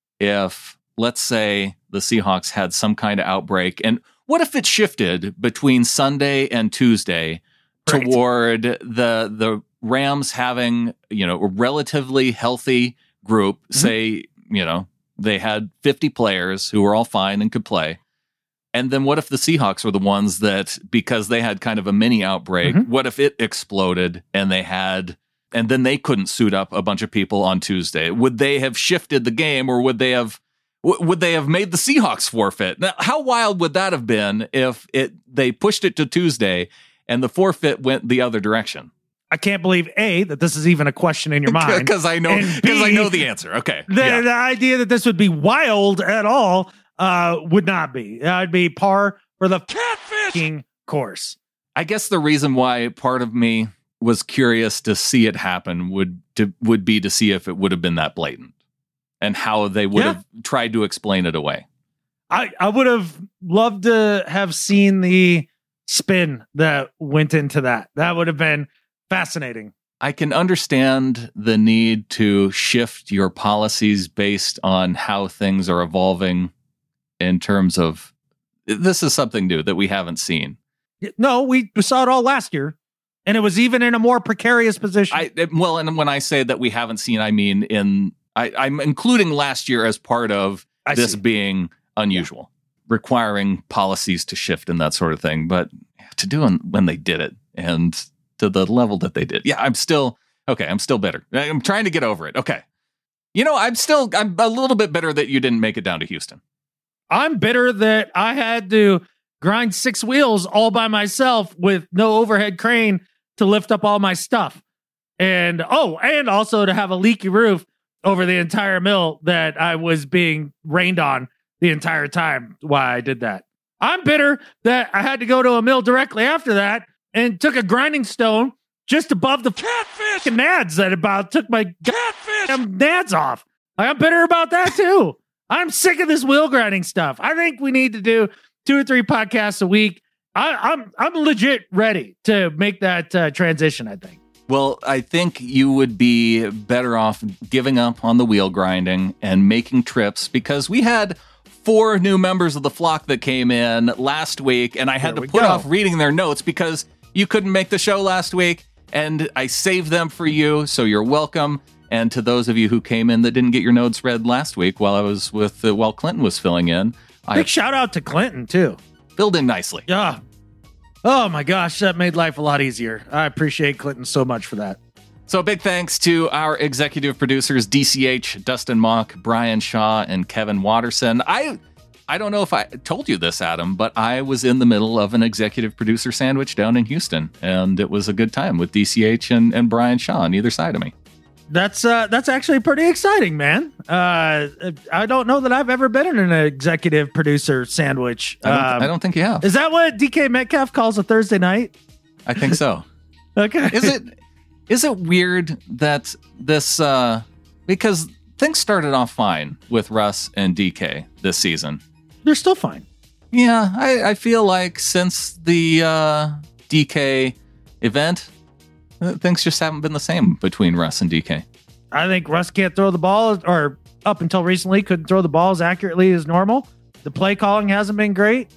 if, let's say, the Seahawks had some kind of outbreak. And what if it shifted between Sunday and Tuesday Right. toward the the Rams having, you know, a relatively healthy group, Mm-hmm. say, you know, they had fifty players who were all fine and could play. And then what if the Seahawks were the ones that, because they had kind of a mini outbreak, Mhm. what if it exploded and they had, and then they couldn't suit up a bunch of people on Tuesday? Would they have shifted the game, or would they have, w- would they have made the Seahawks forfeit? Now, how wild would that have been if it they pushed it to Tuesday and the forfeit went the other direction? I can't believe, A, that this is even a question in your mind. Because I know, And because I B, know the answer. Okay. The, Yeah. the idea that this would be wild at all uh, would not be. That'd be par for the catfish fucking course. I guess the reason why part of me was curious to see it happen would to, would be to see if it would have been that blatant and how they would Yeah. have tried to explain it away. I, I would have loved to have seen the spin that went into that. That would have been fascinating. I can understand the need to shift your policies based on how things are evolving in terms of, this is something new that we haven't seen. No, we saw it all last year, and it was even in a more precarious position. I well, and when I say that we haven't seen, I mean in I, I'm including last year as part of I this see. being unusual, requiring policies to shift and that sort of thing. But to do it when they did it and to the level that they did, yeah, I'm still okay. I'm still bitter. I'm trying to get over it. Okay, you know, I'm still I'm a little bit bitter that you didn't make it down to Houston. I'm bitter that I had to grind six wheels all by myself with no overhead crane to lift up all my stuff. And oh, and also to have a leaky roof over the entire mill that I was being rained on the entire time while I did that. I'm bitter that I had to go to a mill directly after that and took a grinding stone just above the catfish fucking nads that about took my catfish goddamn nads off. I'm bitter about that too. I'm sick of this wheel grinding stuff. I think we need to do two or three podcasts a week. I, I'm I'm legit ready to make that uh, transition, I think. Well, I think you would be better off giving up on the wheel grinding and making trips, because we had four new members of the flock that came in last week, and I had There to we put go. off reading their notes because you couldn't make the show last week, and I saved them for you, so you're welcome. And to those of you who came in that didn't get your notes read last week while I was with uh, while Clinton was filling in, I Big shout out to Clinton too. filled in nicely. Yeah. Oh my gosh, that made life a lot easier. I appreciate Clinton so much for that. So big thanks to our executive producers, D C H, Dustin Mock, Brian Shaw, and Kevin Watterson. I I don't know if I told you this, Adam, but I was in the middle of an executive producer sandwich down in Houston, and it was a good time with D C H and, and Brian Shaw on either side of me. That's uh, that's actually pretty exciting, man. Uh, I don't know that I've ever been in an executive producer sandwich. I don't, Um, I don't think you have. Is that what D K Metcalf calls a Thursday night? I think so. Okay. Is it is it weird that this uh, because things started off fine with Russ and D K this season? They're still fine. Yeah, I, I feel like since the uh, D K event, uh, things just haven't been the same between Russ and D K. I think Russ can't throw the ball, or up until recently couldn't throw the ball as accurately as normal. The play calling hasn't been great.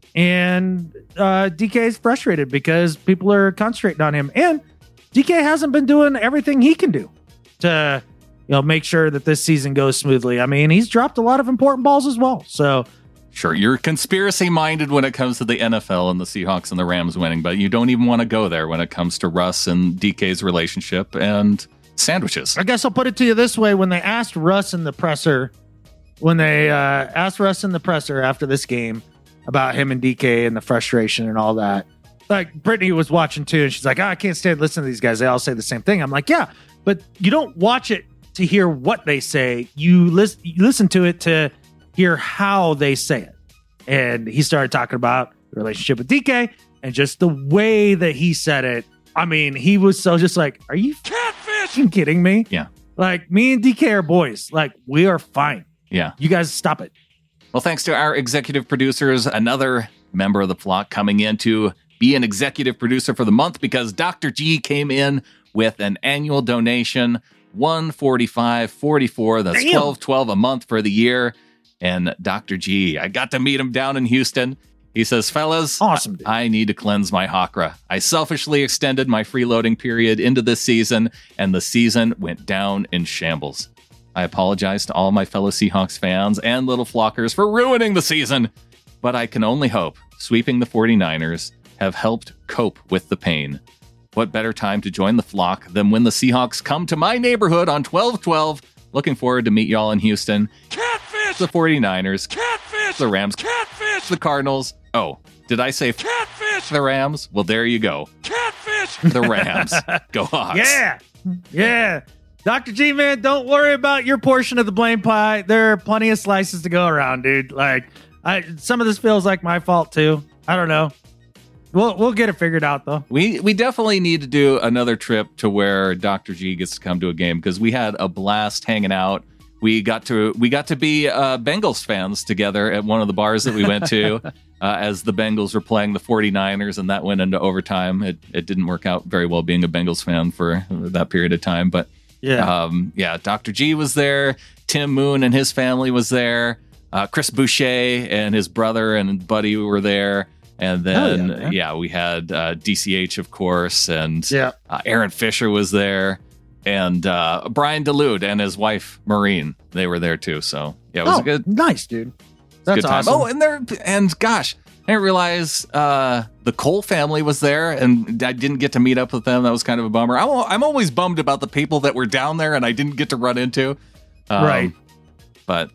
And uh, D K is frustrated because people are concentrating on him. And D K hasn't been doing everything he can do to, you know, make sure that this season goes smoothly. I mean, he's dropped a lot of important balls as well. So, sure, you're conspiracy minded when it comes to the N F L and the Seahawks and the Rams winning, but you don't even want to go there when it comes to Russ and D K's relationship and sandwiches. I guess I'll put it to you this way. When they asked Russ in the presser, when they uh, asked Russ in the presser after this game about him and D K and the frustration and all that, like Brittany was watching too, and she's like, oh, I can't stand listening to these guys. They all say the same thing. I'm like, yeah, but you don't watch it to hear what they say. You, lis- you listen to it to hear how they say it. And he started talking about the relationship with D K and just the way that he said it. I mean, he was so just like, are you fucking kidding me? Yeah. Like, me and D K are boys. Like, we are fine. Yeah. You guys stop it. Well, thanks to our executive producers, another member of the flock coming in to be an executive producer for the month because Doctor G came in with an annual donation, one forty-five forty-four. That's Damn. twelve twelve a month for the year. And Doctor G, I got to meet him down in Houston. He says, fellas, Awesome, dude. I need to cleanse my Hakra. I selfishly extended my freeloading period into this season, and the season went down in shambles. I apologize to all my fellow Seahawks fans and little flockers for ruining the season, but I can only hope sweeping the 49ers have helped cope with the pain. What better time to join the flock than when the Seahawks come to my neighborhood on twelve twelve? Looking forward to meet y'all in Houston. Catfish! The 49ers. Catfish! The Rams. Catfish! The Cardinals. Oh, did I say Catfish! the Rams? Well, there you go. Catfish! The Rams. Go Hawks. Yeah. Yeah. Doctor G, man, don't worry about your portion of the blame pie. There are plenty of slices to go around, dude. Like, I some of this feels like my fault, too. I don't know. We'll we'll get it figured out, though. We we definitely need to do another trip to where Doctor G gets to come to a game because we had a blast hanging out. We got to we got to be uh, Bengals fans together at one of the bars that we went to uh, as the Bengals were playing the 49ers, and that went into overtime. It it didn't work out very well being a Bengals fan for that period of time, but Yeah. um, yeah, Doctor G was there. Tim Moon and his family was there. Uh, Chris Boucher and his brother and buddy were there. And then, Hell yeah, man. yeah, we had uh, D C H, of course, and Yeah. uh, Aaron Fisher was there, and uh, Brian DeLude and his wife, Maureen, they were there too. So, yeah, it was Oh, a good, nice, dude. That's good time. awesome. Oh, and there, and gosh, I didn't realize uh, the Cole family was there, and I didn't get to meet up with them. That was kind of a bummer. I'm, al- I'm always bummed about the people that were down there and I didn't get to run into. Um, Right. But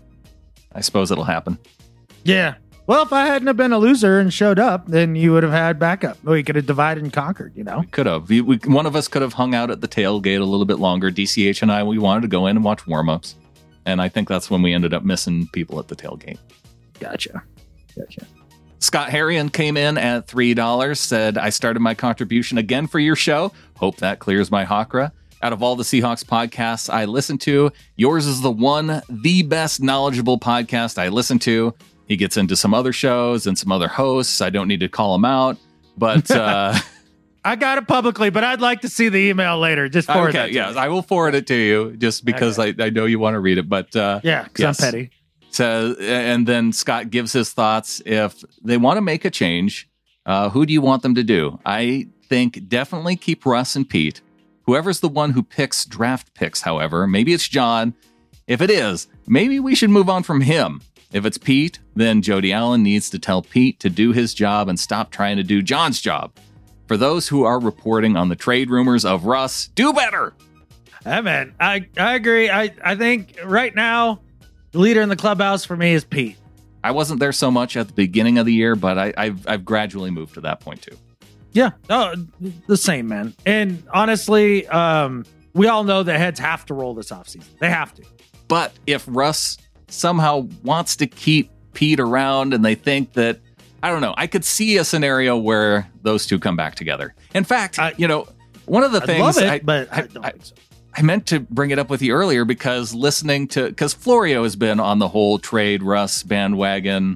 I suppose it'll happen. Yeah. Well, if I hadn't have been a loser and showed up, then you would have had backup. We could have divided and conquered, you know? Could have. We, we, one of us could have hung out at the tailgate a little bit longer. D C H and I, we wanted to go in and watch warm-ups. And I think that's when we ended up missing people at the tailgate. Gotcha. Gotcha. Scott Harrion came in at three dollars, said, I started my contribution again for your show. Hope that clears my Hakra. Out of all the Seahawks podcasts I listen to, yours is the one, the best knowledgeable podcast I listen to. He gets into some other shows and some other hosts. I don't need to call him out, but uh, I got it publicly, but I'd like to see the email later. Just forward okay, that to yes, me. I will forward it to you just because I, I know you want to read it. But uh, Yeah, because yes. I'm petty. So, and then Scott gives his thoughts. If they want to make a change, uh, who do you want them to do? I think definitely keep Russ and Pete. Whoever's the one who picks draft picks, however, maybe it's John. If it is, maybe we should move on from him. If it's Pete, then Jody Allen needs to tell Pete to do his job and stop trying to do John's job. For those who are reporting on the trade rumors of Russ, do better. Hey, man, I, I agree. I, I think right now, the leader in the clubhouse for me is Pete. I wasn't there so much at the beginning of the year, but I, I've, I've gradually moved to that point too. Yeah, oh, the same, man. And honestly, um, we all know the heads have to roll this offseason. They have to. But if Russ somehow wants to keep Pete around and they think that, I don't know, I could see a scenario where those two come back together. In fact, I- you know, one of the I things love it, I, but I, I, don't I, think so. I meant to bring it up with you earlier because listening to, because Florio has been on the whole trade Russ bandwagon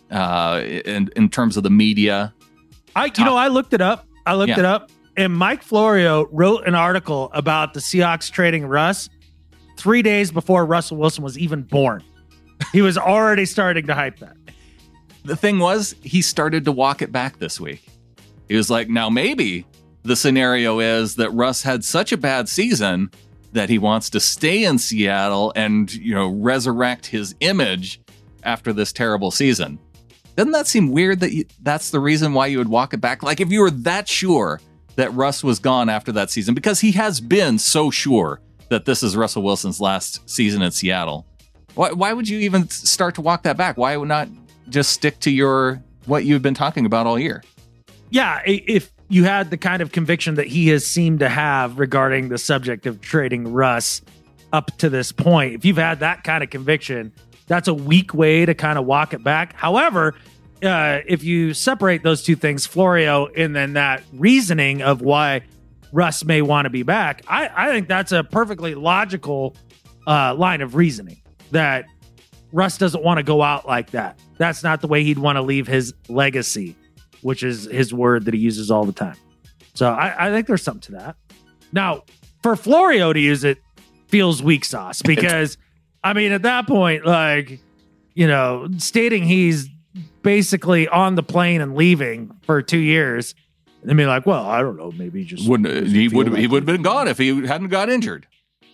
uh, in, in terms of the media. I, you know, I looked it up. I looked Yeah. it up, and Mike Florio wrote an article about the Seahawks trading Russ three days before Russell Wilson was even born. He was already starting to hype that. the thing was, he started to walk it back this week. He was like, now maybe the scenario is that Russ had such a bad season that he wants to stay in Seattle and, you know, resurrect his image after this terrible season. Doesn't that seem weird that you, that's the reason why you would walk it back? Like, if you were that sure that Russ was gone after that season, because he has been so sure that this is Russell Wilson's last season in Seattle, why, why would you even start to walk that back? Why would not just stick to your what you've been talking about all year? Yeah, if you had the kind of conviction that he has seemed to have regarding the subject of trading Russ up to this point, if you've had that kind of conviction, that's a weak way to kind of walk it back. However, uh, if you separate those two things, Florio, and then that reasoning of why Russ may want to be back, I, I think that's a perfectly logical uh, line of reasoning, that Russ doesn't want to go out like that. That's not the way he'd want to leave his legacy, which is his word that he uses all the time. So I, I think there's something to that. Now, for Florio to use it feels weak sauce, because I mean, at that point, like, you know, stating he's basically on the plane and leaving for two years, and be like, well, I don't know, maybe he just wouldn't he would like he would have been gone if he hadn't got injured.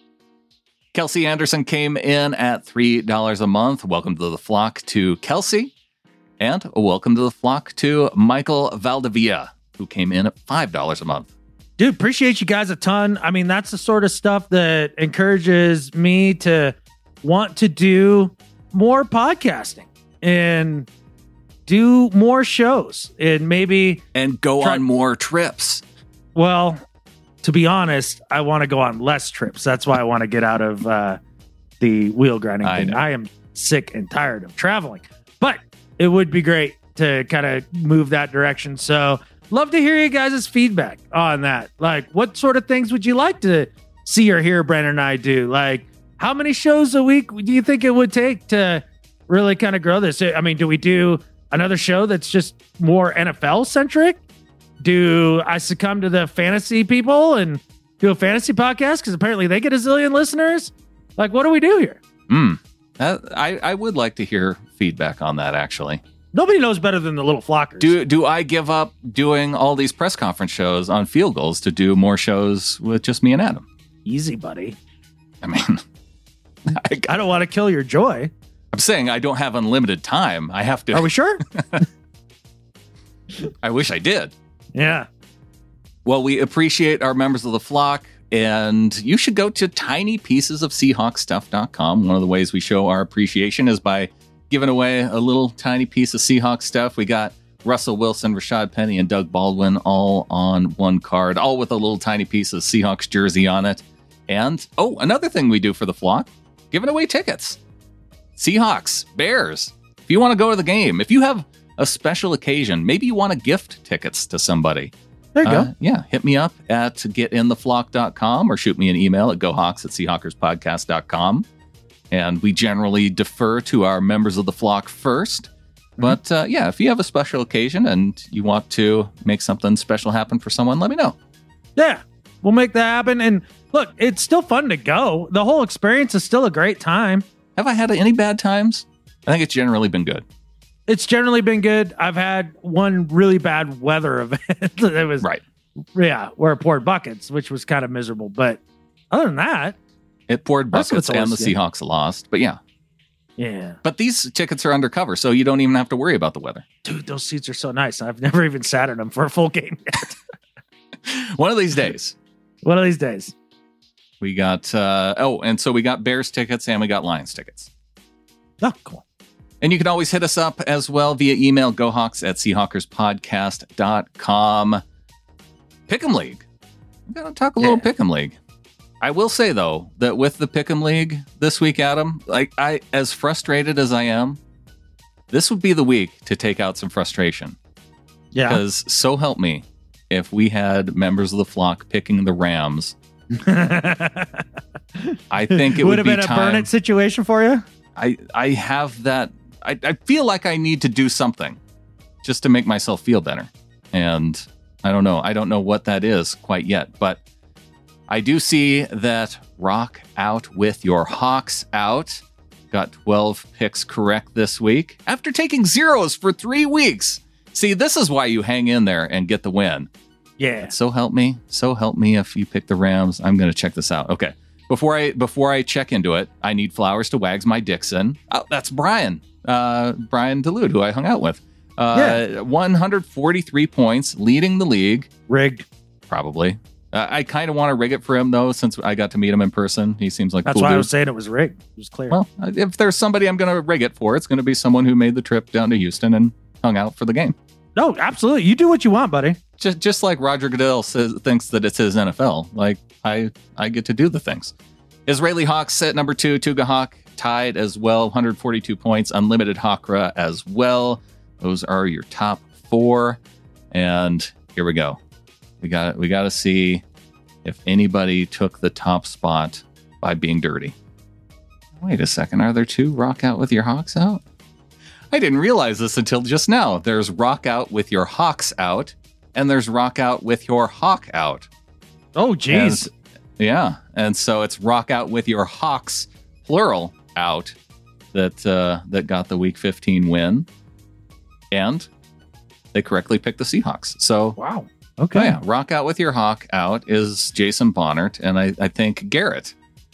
Kelsey Anderson came in at three dollars a month. Welcome to the flock to Kelsey, and a welcome to the flock to Michael Valdivia, who came in at five dollars a month. Dude, appreciate you guys a ton. I mean, that's the sort of stuff that encourages me to want to do more podcasting and do more shows and maybe and go try- on more trips. Well, to be honest, I want to go on less trips. That's why I want to get out of uh, the wheel grinding I thing. know. I am sick and tired of traveling, but it would be great to kind of move that direction. So love to hear you guys' feedback on that. Like, what sort of things would you like to see or hear Brandon and I do? Like, how many shows a week do you think it would take to really kind of grow this? I mean, do we do another show that's just more N F L centric? Do I succumb to the fantasy people and do a fantasy podcast? Because apparently they get a zillion listeners. Like, what do we do here? Mm, that, I, I would like to hear feedback on that, actually. Nobody knows better than the little flockers. Do do I give up doing all these press conference shows on field goals to do more shows with just me and Adam? Easy, buddy. I mean, I, I don't want to kill your joy. I'm saying I don't have unlimited time. I have to. Are we sure? I wish I did. Yeah. Well, we appreciate our members of the flock, and you should go to tiny pieces of seahawk stuff dot com. One of the ways we show our appreciation is by giving away a little tiny piece of Seahawks stuff. We got Russell Wilson, Rashad Penny, and Doug Baldwin all on one card, all with a little tiny piece of Seahawks jersey on it. And, oh, another thing we do for the flock, giving away tickets. Seahawks, Bears. If you want to go to the game, if you have a special occasion, maybe you want to gift tickets to somebody. There you uh, go. Yeah, hit me up at get in the flock dot com or shoot me an email at gohawks at seahawkers podcast dot com. And we generally defer to our members of the flock first. Mm-hmm. But uh, yeah, if you have a special occasion and you want to make something special happen for someone, let me know. Yeah, we'll make that happen. And look, it's still fun to go. The whole experience is still a great time. Have I had any bad times? I think it's generally been good. It's generally been good. I've had one really bad weather event. It was right. Yeah, where it poured buckets, which was kind of miserable. But other than that, it poured buckets and the good. Seahawks lost. But yeah. Yeah. But these tickets are undercover, so you don't even have to worry about the weather. Dude, those seats are so nice. I've never even sat in them for a full game yet. One of these days. One of these days. We got, uh, oh, and so we got Bears tickets and we got Lions tickets. Oh, cool. And you can always hit us up as well via email, gohawks at seahawkers podcast dot com. Pick'em League. We've got to talk a little yeah. Pick'em League. I will say, though, that with the Pick'em League this week, Adam, like I, as frustrated as I am, this would be the week to take out some frustration. Yeah. Because so help me, if we had members of the flock picking the Rams, I think it would, would have be been a time. burn it situation for you. I, I have that. I, I feel like I need to do something just to make myself feel better. And I don't know. I don't know what that is quite yet, but I do see that Rock Out with Your Hawks Out got twelve picks correct this week after taking zeros for three weeks. See, this is why you hang in there and get the win. Yeah. So help me. So help me if you pick the Rams. I'm going to check this out. Okay. Before I before I check into it, I need flowers to Wags my Dixon. Oh, that's Brian. Uh, Brian Delude, who I hung out with. Uh, yeah. one hundred forty-three points, leading the league. Rigged. Probably. Uh, I kind of want to rig it for him, though, since I got to meet him in person. He seems like That's cool why dude. I was saying it was rigged. It was clear. Well, if there's somebody I'm going to rig it for, it's going to be someone who made the trip down to Houston and hung out for the game. No, absolutely. You do what you want, buddy. Just just like Roger Goodell says, thinks that it's his N F L. Like, I, I get to do the things. Israeli Hawks at number two. Tuga Hawk tied as well. one hundred forty-two points. Unlimited Hawkra as well. Those are your top four. And here we go. We got we got to see if anybody took the top spot by being dirty. Wait a second. Are there two rock out with your Hawks out? I didn't realize this until just now. There's rock out with your Hawks out, and there's rock out with your Hawk out. Oh, geez. And, yeah. And so it's rock out with your Hawks, plural, out that uh, that got the week fifteen win. And they correctly picked the Seahawks. So, wow. Okay. Oh yeah, rock out with your Hawk out is Jason Bonnert, and I, I think Garrett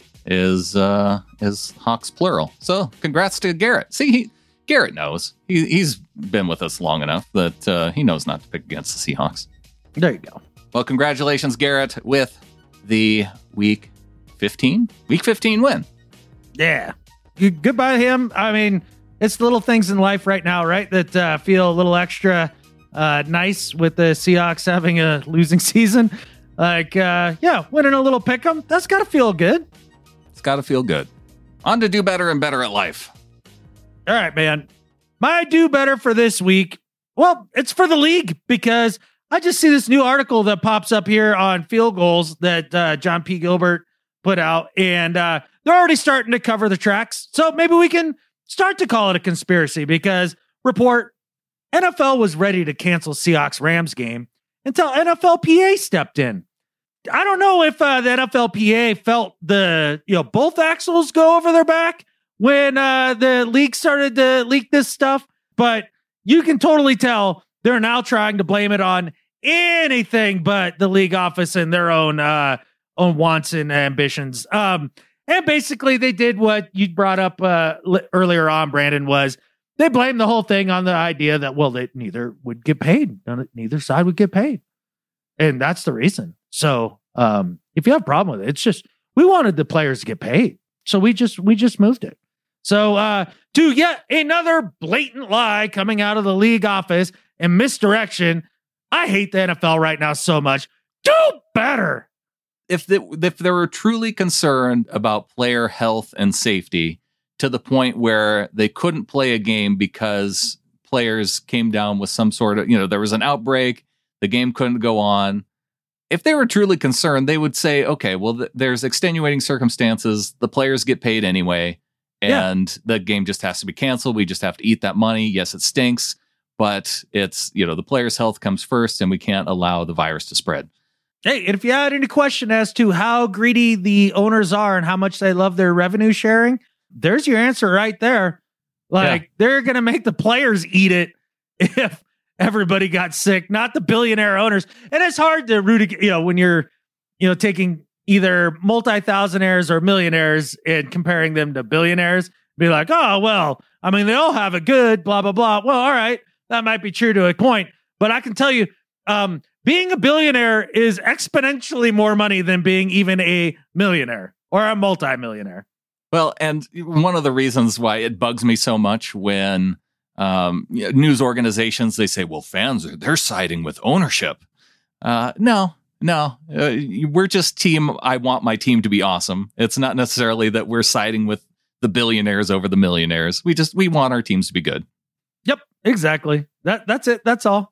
is uh, is Hawks plural. So congrats to Garrett. See, he, Garrett knows. He, he's been with us long enough that uh, he knows not to pick against the Seahawks. There you go. Well, congratulations, Garrett, with the week fifteen. Week fifteen win. Yeah. You, goodbye him. I mean, it's the little things in life right now, right, that uh, feel a little extra uh, nice with the Seahawks having a losing season. Like, uh, yeah, winning a little pick'em. That's got to feel good. It's got to feel good. On to do better and better at life. All right, man. My do better for this week. Well, it's for the league because I just see this new article that pops up here on field goals that uh, John P. Gilbert put out, and uh, they're already starting to cover the tracks. So maybe we can start to call it a conspiracy because report N F L was ready to cancel Seahawks Rams game until N F L P A stepped in. I don't know if uh, the N F L P A felt the, you know, both axles go over their back when uh, the league started to leak this stuff, but you can totally tell they're now trying to blame it on anything but the league office and their own uh, own wants and ambitions. Um, and basically, they did what you brought up uh, li- earlier on, Brandon, was they blamed the whole thing on the idea that, well, they neither would get paid. None, neither side would get paid. And that's the reason. So um, if you have a problem with it, it's just we wanted the players to get paid. So we just we just moved it. So uh, to yet another blatant lie coming out of the league office and misdirection, I hate the N F L right now so much. Do better. If the, if they were truly concerned about player health and safety to the point where they couldn't play a game because players came down with some sort of, you know, there was an outbreak, the game couldn't go on. If they were truly concerned, they would say, okay, well, th- there's extenuating circumstances. The players get paid anyway, and yeah. the game just has to be canceled. We just have to eat that money. Yes, it stinks, but it's, you know, the players' health comes first, and we can't allow the virus to spread. Hey, and if you had any question as to how greedy the owners are and how much they love their revenue sharing, there's your answer right there. Like, yeah. they're going to make the players eat it if everybody got sick, not the billionaire owners. And it's hard to root, you know, when you're, you know, taking either multi-thousandaires or millionaires and comparing them to billionaires, be like, oh, well, I mean, they all have it good, blah, blah, blah. Well, all right, that might be true to a point. But I can tell you, um, being a billionaire is exponentially more money than being even a millionaire or a multi-millionaire. Well, and one of the reasons why it bugs me so much when um, news organizations, they say, well, fans, are they're siding with ownership. Uh, no, no, uh, we're just team. I want my team to be awesome. It's not necessarily that we're siding with the billionaires over the millionaires. We just we want our teams to be good. Yep, exactly. That That's it. That's all.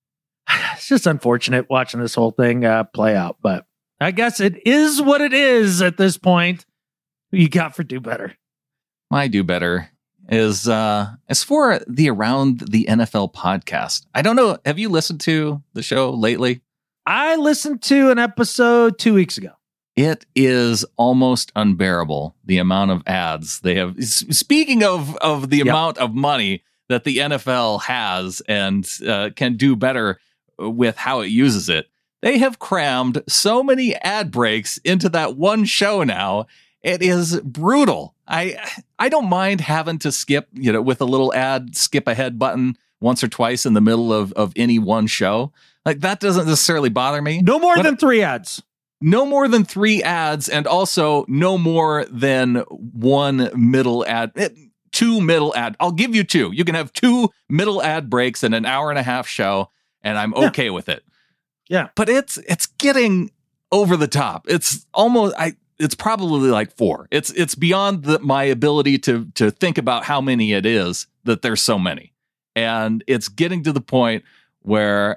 It's just unfortunate watching this whole thing uh, play out, but I guess it is what it is at this point. Who you got for do better? My do better is uh, as for the Around the N F L podcast. I don't know. Have you listened to the show lately? I listened to an episode two weeks ago. It is almost unbearable, the amount of ads they have. Speaking of, of the yep. amount of money that the N F L has and uh, can do better with how it uses it, they have crammed so many ad breaks into that one show now. It is brutal. I I don't mind having to skip, you know, with a little ad skip ahead button once or twice in the middle of, of any one show. Like, that doesn't necessarily bother me. No more but than three ads. No more than three ads, and also no more than one middle ad. Two middle ad. I'll give you two. You can have two middle ad breaks in an hour and a half show, and I'm okay yeah. with it. Yeah. But it's it's getting over the top. It's almost I it's probably like four. It's it's beyond the, my ability to to think about how many it is that there's so many. And it's getting to the point where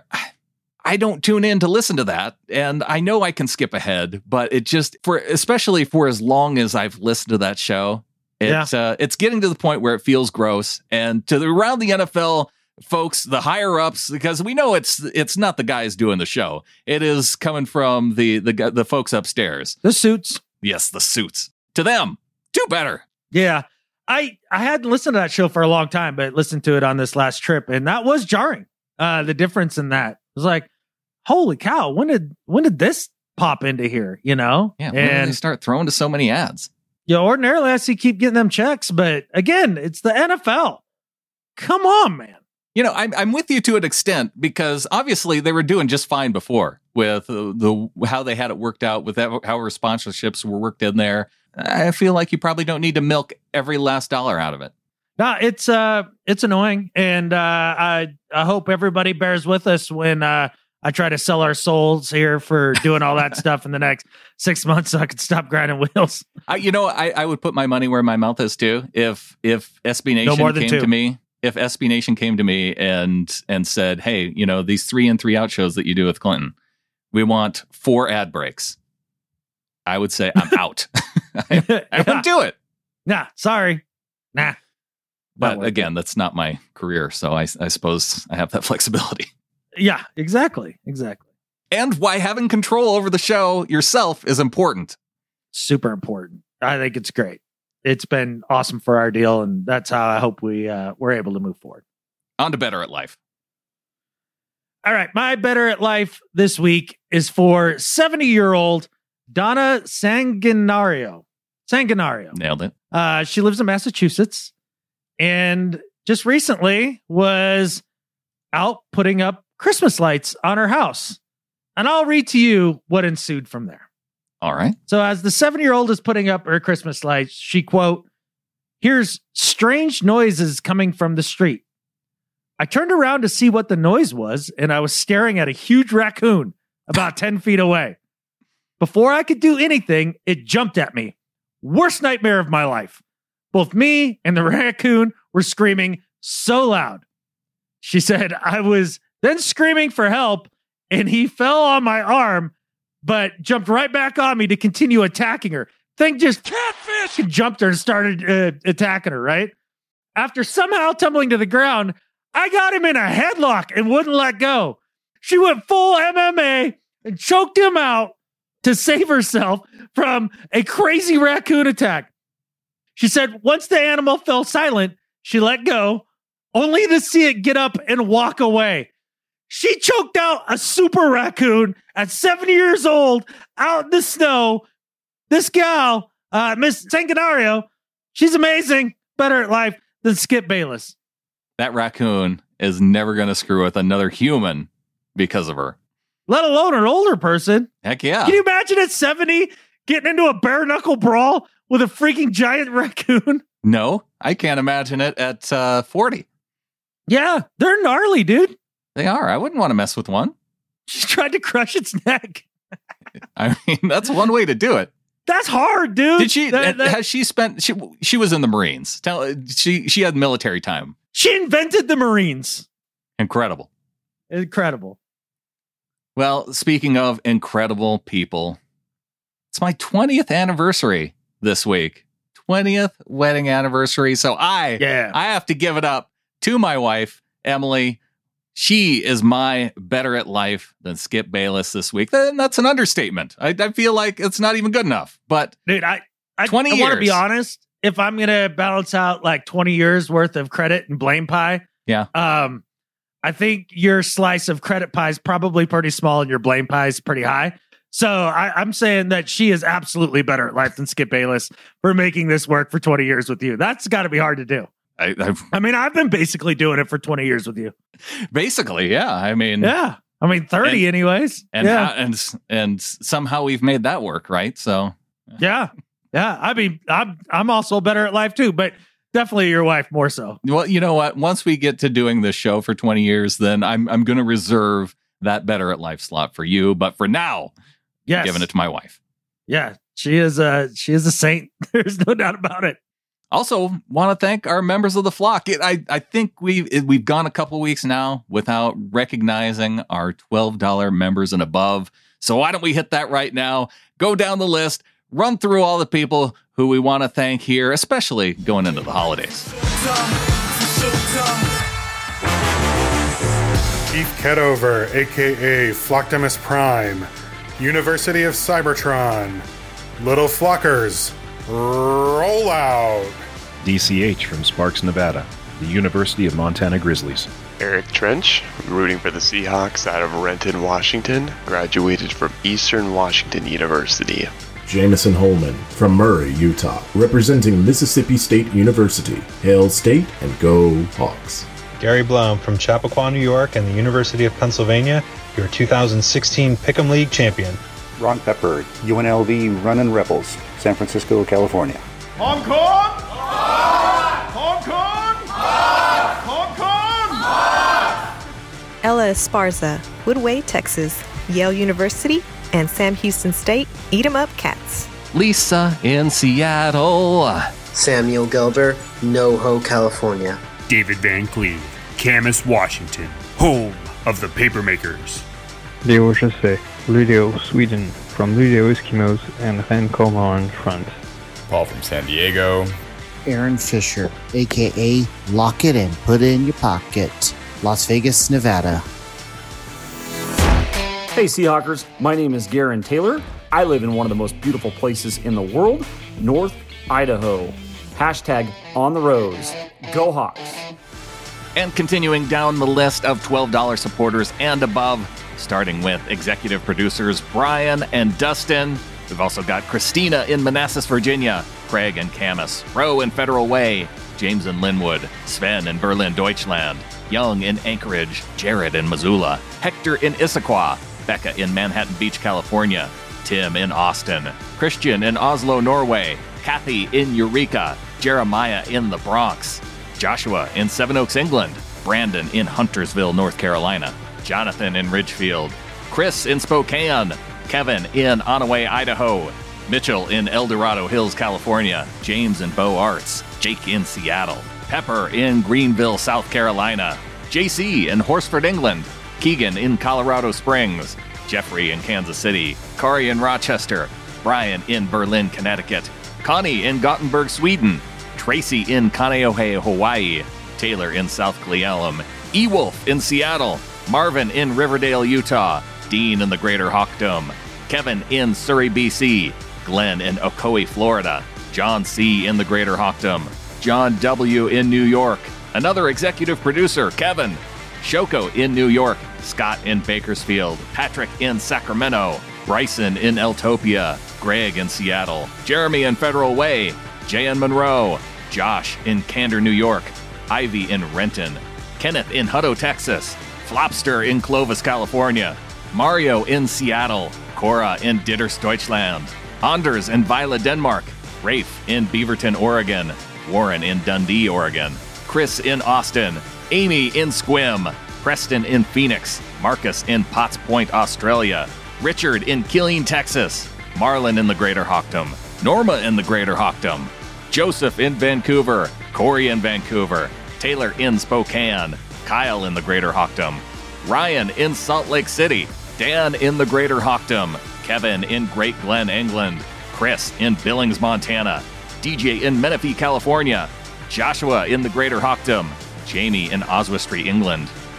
I don't tune in to listen to that, and I know I can skip ahead, but it just for especially for as long as I've listened to that show, it's yeah. uh, it's getting to the point where it feels gross. And to the around the N F L folks, the higher ups, because we know it's it's not the guys doing the show; it is coming from the the the folks upstairs, the suits. Yes, the suits. To them, do better. Yeah, I I hadn't listened to that show for a long time, but listened to it on this last trip, and that was jarring. Uh, the difference in that it was like, holy cow, when did when did this pop into here, you know? Yeah, when and, did they start throwing to so many ads? Yeah, ordinarily I see keep getting them checks, but again, it's the N F L. Come on, man. You know, I'm I'm with you to an extent, because obviously they were doing just fine before with the, the how they had it worked out, with how our sponsorships were worked in there. I feel like you probably don't need to milk every last dollar out of it. No, it's uh it's annoying, and uh, I I hope everybody bears with us when uh, I try to sell our souls here for doing all that stuff in the next six months so I can stop grinding wheels. I, you know, I, I would put my money where my mouth is too. If if S B Nation no came two. to me, if S B Nation came to me and and said, hey, you know, these three in, three out shows that you do with Clinton, we want four ad breaks, I would say I'm out. I, I yeah. wouldn't do it. Nah, sorry. Nah. But again, that's not my career, so I, I suppose I have that flexibility. Yeah, exactly, exactly. And why having control over the show yourself is important. Super important. I think it's great. It's been awesome for our deal, and that's how I hope we uh, we're able to move forward. On to Better at Life. All right, my Better at Life this week is for seventy-year-old Donna Sanguinario. Sanguinario. Nailed it. Uh, she lives in Massachusetts. And just recently was out putting up Christmas lights on her house. And I'll read to you what ensued from there. All right. So as the seven-year-old is putting up her Christmas lights, she, quote, hears strange noises coming from the street. I turned around to see what the noise was, and I was staring at a huge raccoon about ten feet away. Before I could do anything, it jumped at me. Worst nightmare of my life. Both me and the raccoon were screaming so loud. She said, I was then screaming for help, and he fell on my arm, but jumped right back on me to continue attacking her. Thing just catfish jumped her and started uh, attacking her, right? After somehow tumbling to the ground, I got him in a headlock and wouldn't let go. She went full M M A and choked him out to save herself from a crazy raccoon attack. She said once the animal fell silent, she let go, only to see it get up and walk away. She choked out a super raccoon at seventy years old out in the snow. This gal, uh, Miss Sanguinario, she's amazing. Better at life than Skip Bayless. That raccoon is never going to screw with another human because of her. Let alone an older person. Heck yeah. Can you imagine at seventy getting into a bare knuckle brawl with a freaking giant raccoon? No, I can't imagine it at uh, forty. Yeah, they're gnarly, dude. They are. I wouldn't want to mess with one. She tried to crush its neck. I mean, that's one way to do it. That's hard, dude. Did she? That, that, has she spent? She she was in the Marines. Tell she she had military time. She invented the Marines. Incredible. Incredible. Well, speaking of incredible people, it's my twentieth anniversary this week. twentieth wedding anniversary. So I, yeah. I have to give it up to my wife, Emily. She is my better at life than Skip Bayless this week. Then that's an understatement. I, I feel like it's not even good enough. But dude, I I, twenty I want to years. be honest. If I'm gonna balance out like twenty years worth of credit and blame pie, yeah, um, I think your slice of credit pie is probably pretty small, and your blame pie is pretty high. So I, I'm saying that she is absolutely better at life than Skip Bayless for making this work for twenty years with you. That's got to be hard to do. I, I've, I mean, I've been basically doing it for twenty years with you. Basically, yeah. I mean, yeah. I mean, thirty and, anyways. And, yeah. how, and and somehow we've made that work, right? So, yeah, yeah. I mean, I'm I'm also better at life too, but definitely your wife more so. Well, you know what? Once we get to doing this show for twenty years, then I'm I'm going to reserve that better at life slot for you. But for now, yes, I'm giving it to my wife. Yeah, she is a she is a saint. There's no doubt about it. Also, want to thank our members of the flock. It, I, I think we've it, we've gone a couple weeks now without recognizing our twelve dollars members and above. So why don't we hit that right now? Go down the list, run through all the people who we want to thank here, especially going into the holidays. Keith Ketover, a k a. Flocktimus Prime, University of Cybertron, Little Flockers, roll out. D C H from Sparks, Nevada, the University of Montana Grizzlies. Eric Trench, rooting for the Seahawks out of Renton, Washington, graduated from Eastern Washington University. Jameson Holman from Murray, Utah, representing Mississippi State University. Hail State and go Hawks. Gary Blum from Chappaqua, New York, and the University of Pennsylvania, your two thousand sixteen Pick'em League champion. Ron Pepper, U N L V Runnin' Rebels, San Francisco, California. Hong Kong! Hong Kong! Hong Kong! Ella Esparza, Woodway, Texas, Yale University, and Sam Houston State, Eat 'em Up Cats. Lisa in Seattle. Samuel Gelber, NoHo, California. David Van Cleve, Camas, Washington, home of the Papermakers. Leo Jesse, Luleå, Sweden, from Luleå Eskimos and Renkomaren Front. Paul from San Diego. Aaron Fisher, a k a. Lock It and Put It in Your Pocket, Las Vegas, Nevada. Hey Seahawkers, my name is Garen Taylor. I live in one of the most beautiful places in the world, North Idaho. Hashtag on the Rose. Go Hawks. And continuing down the list of twelve dollars supporters and above, starting with executive producers Brian and Dustin. We've also got Christina in Manassas, Virginia, Craig in Camas, Roe in Federal Way, James in Linwood, Sven in Berlin, Deutschland, Young in Anchorage, Jared in Missoula, Hector in Issaquah, Becca in Manhattan Beach, California, Tim in Austin, Christian in Oslo, Norway, Kathy in Eureka, Jeremiah in the Bronx, Joshua in Seven Oaks, England, Brandon in Huntersville, North Carolina, Jonathan in Ridgefield, Chris in Spokane, Kevin in Onaway, Idaho, Mitchell in El Dorado Hills, California, James in Beau Arts, Jake in Seattle, Pepper in Greenville, South Carolina, J C in Horsford, England, Keegan in Colorado Springs, Jeffrey in Kansas City, Kari in Rochester, Brian in Berlin, Connecticut, Connie in Gothenburg, Sweden, Tracy in Kaneohe, Hawaii, Taylor in South Cle Elum, Ewolf in Seattle, Marvin in Riverdale, Utah, Dean in the Greater Hawkdom, Kevin in Surrey, B C, Glenn in Ocoee, Florida, John C. in the Greater Hawkdom, John W. in New York, another executive producer, Kevin, Shoko in New York, Scott in Bakersfield, Patrick in Sacramento, Bryson in Eltopia, Greg in Seattle, Jeremy in Federal Way, Jay in Monroe, Josh in Candor, New York, Ivy in Renton, Kenneth in Hutto, Texas, Flopster in Clovis, California, Mario in Seattle, Cora in Ditters, Deutschland, Anders in Vila, Denmark, Rafe in Beaverton, Oregon, Warren in Dundee, Oregon, Chris in Austin, Amy in Squim, Preston in Phoenix, Marcus in Potts Point, Australia, Richard in Killeen, Texas, Marlon in the Greater Hawkdom, Norma in the Greater Hawkdom, Joseph in Vancouver, Corey in Vancouver, Taylor in Spokane, Kyle in the Greater Hawkdom, Ryan in Salt Lake City, Dan in the Greater Hawkdom, Kevin in Great Glen, England, Chris in Billings, Montana, D J in Menifee, California, Joshua in the Greater Hawkdom, Jamie in Oswestry, England,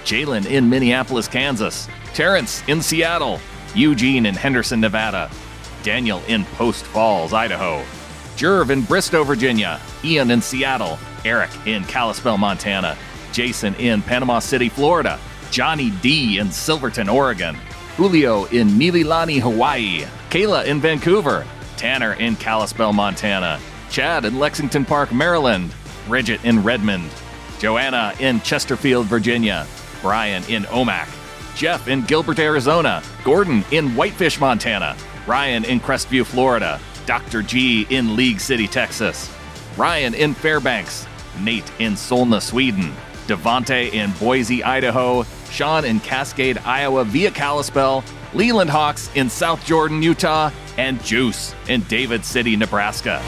Jalen in Minneapolis, Kansas. Terrence in Seattle. Eugene in Henderson, Nevada. Daniel in Post Falls, Idaho. Jerv in Bristow, Virginia. Ian in Seattle. Eric in Kalispell, Montana. Jason in Panama City, Florida. Johnny D in Silverton, Oregon. Julio in Mililani, Hawaii. Kayla in Vancouver. Tanner in Kalispell, Montana. Chad in Lexington Park, Maryland. Bridget in Redmond. Joanna in Chesterfield, Virginia. Brian in Omak. Jeff in Gilbert, Arizona. Gordon in Whitefish, Montana. Ryan in Crestview, Florida. Doctor G in League City, Texas. Ryan in Fairbanks. Nate in Solna, Sweden. Devontae in Boise, Idaho. Sean in Cascade, Iowa via Kalispell. Leland Hawks in South Jordan, Utah. And Juice in David City, Nebraska.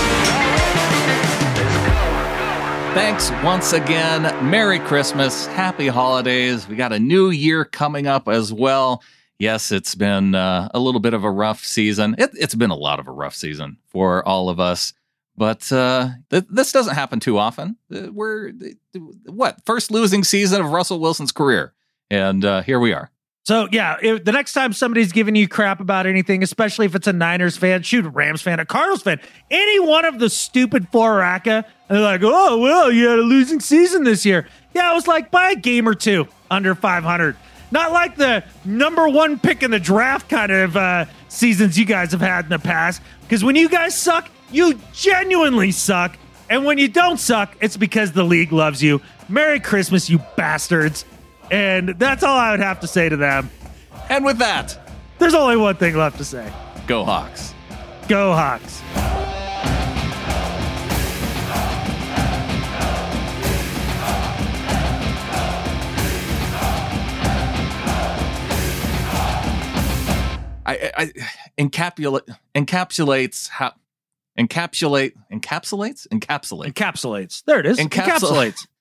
Thanks once again. Merry Christmas. Happy holidays. We got a new year coming up as well. Yes, it's been uh, a little bit of a rough season. It, it's been a lot of a rough season for all of us. But uh, th- this doesn't happen too often. Uh, we're, what, first losing season of Russell Wilson's career. And uh, here we are. So, yeah, if the next time somebody's giving you crap about anything, especially if it's a Niners fan, shoot, a Rams fan, a Cardinals fan, any one of the stupid four racka, and they're like, oh, well, you had a losing season this year. Yeah, it was like, buy a game or two under five hundred. Not like the number one pick in the draft kind of uh, seasons you guys have had in the past. Because when you guys suck, you genuinely suck. And when you don't suck, it's because the league loves you. Merry Christmas, you bastards. And that's all I would have to say to them. And with that, there's only one thing left to say. Go Hawks. Go Hawks. I, I encapsulate encapsulates how encapsulate encapsulates encapsulate encapsulates. There it is. Encapsul- encapsulates.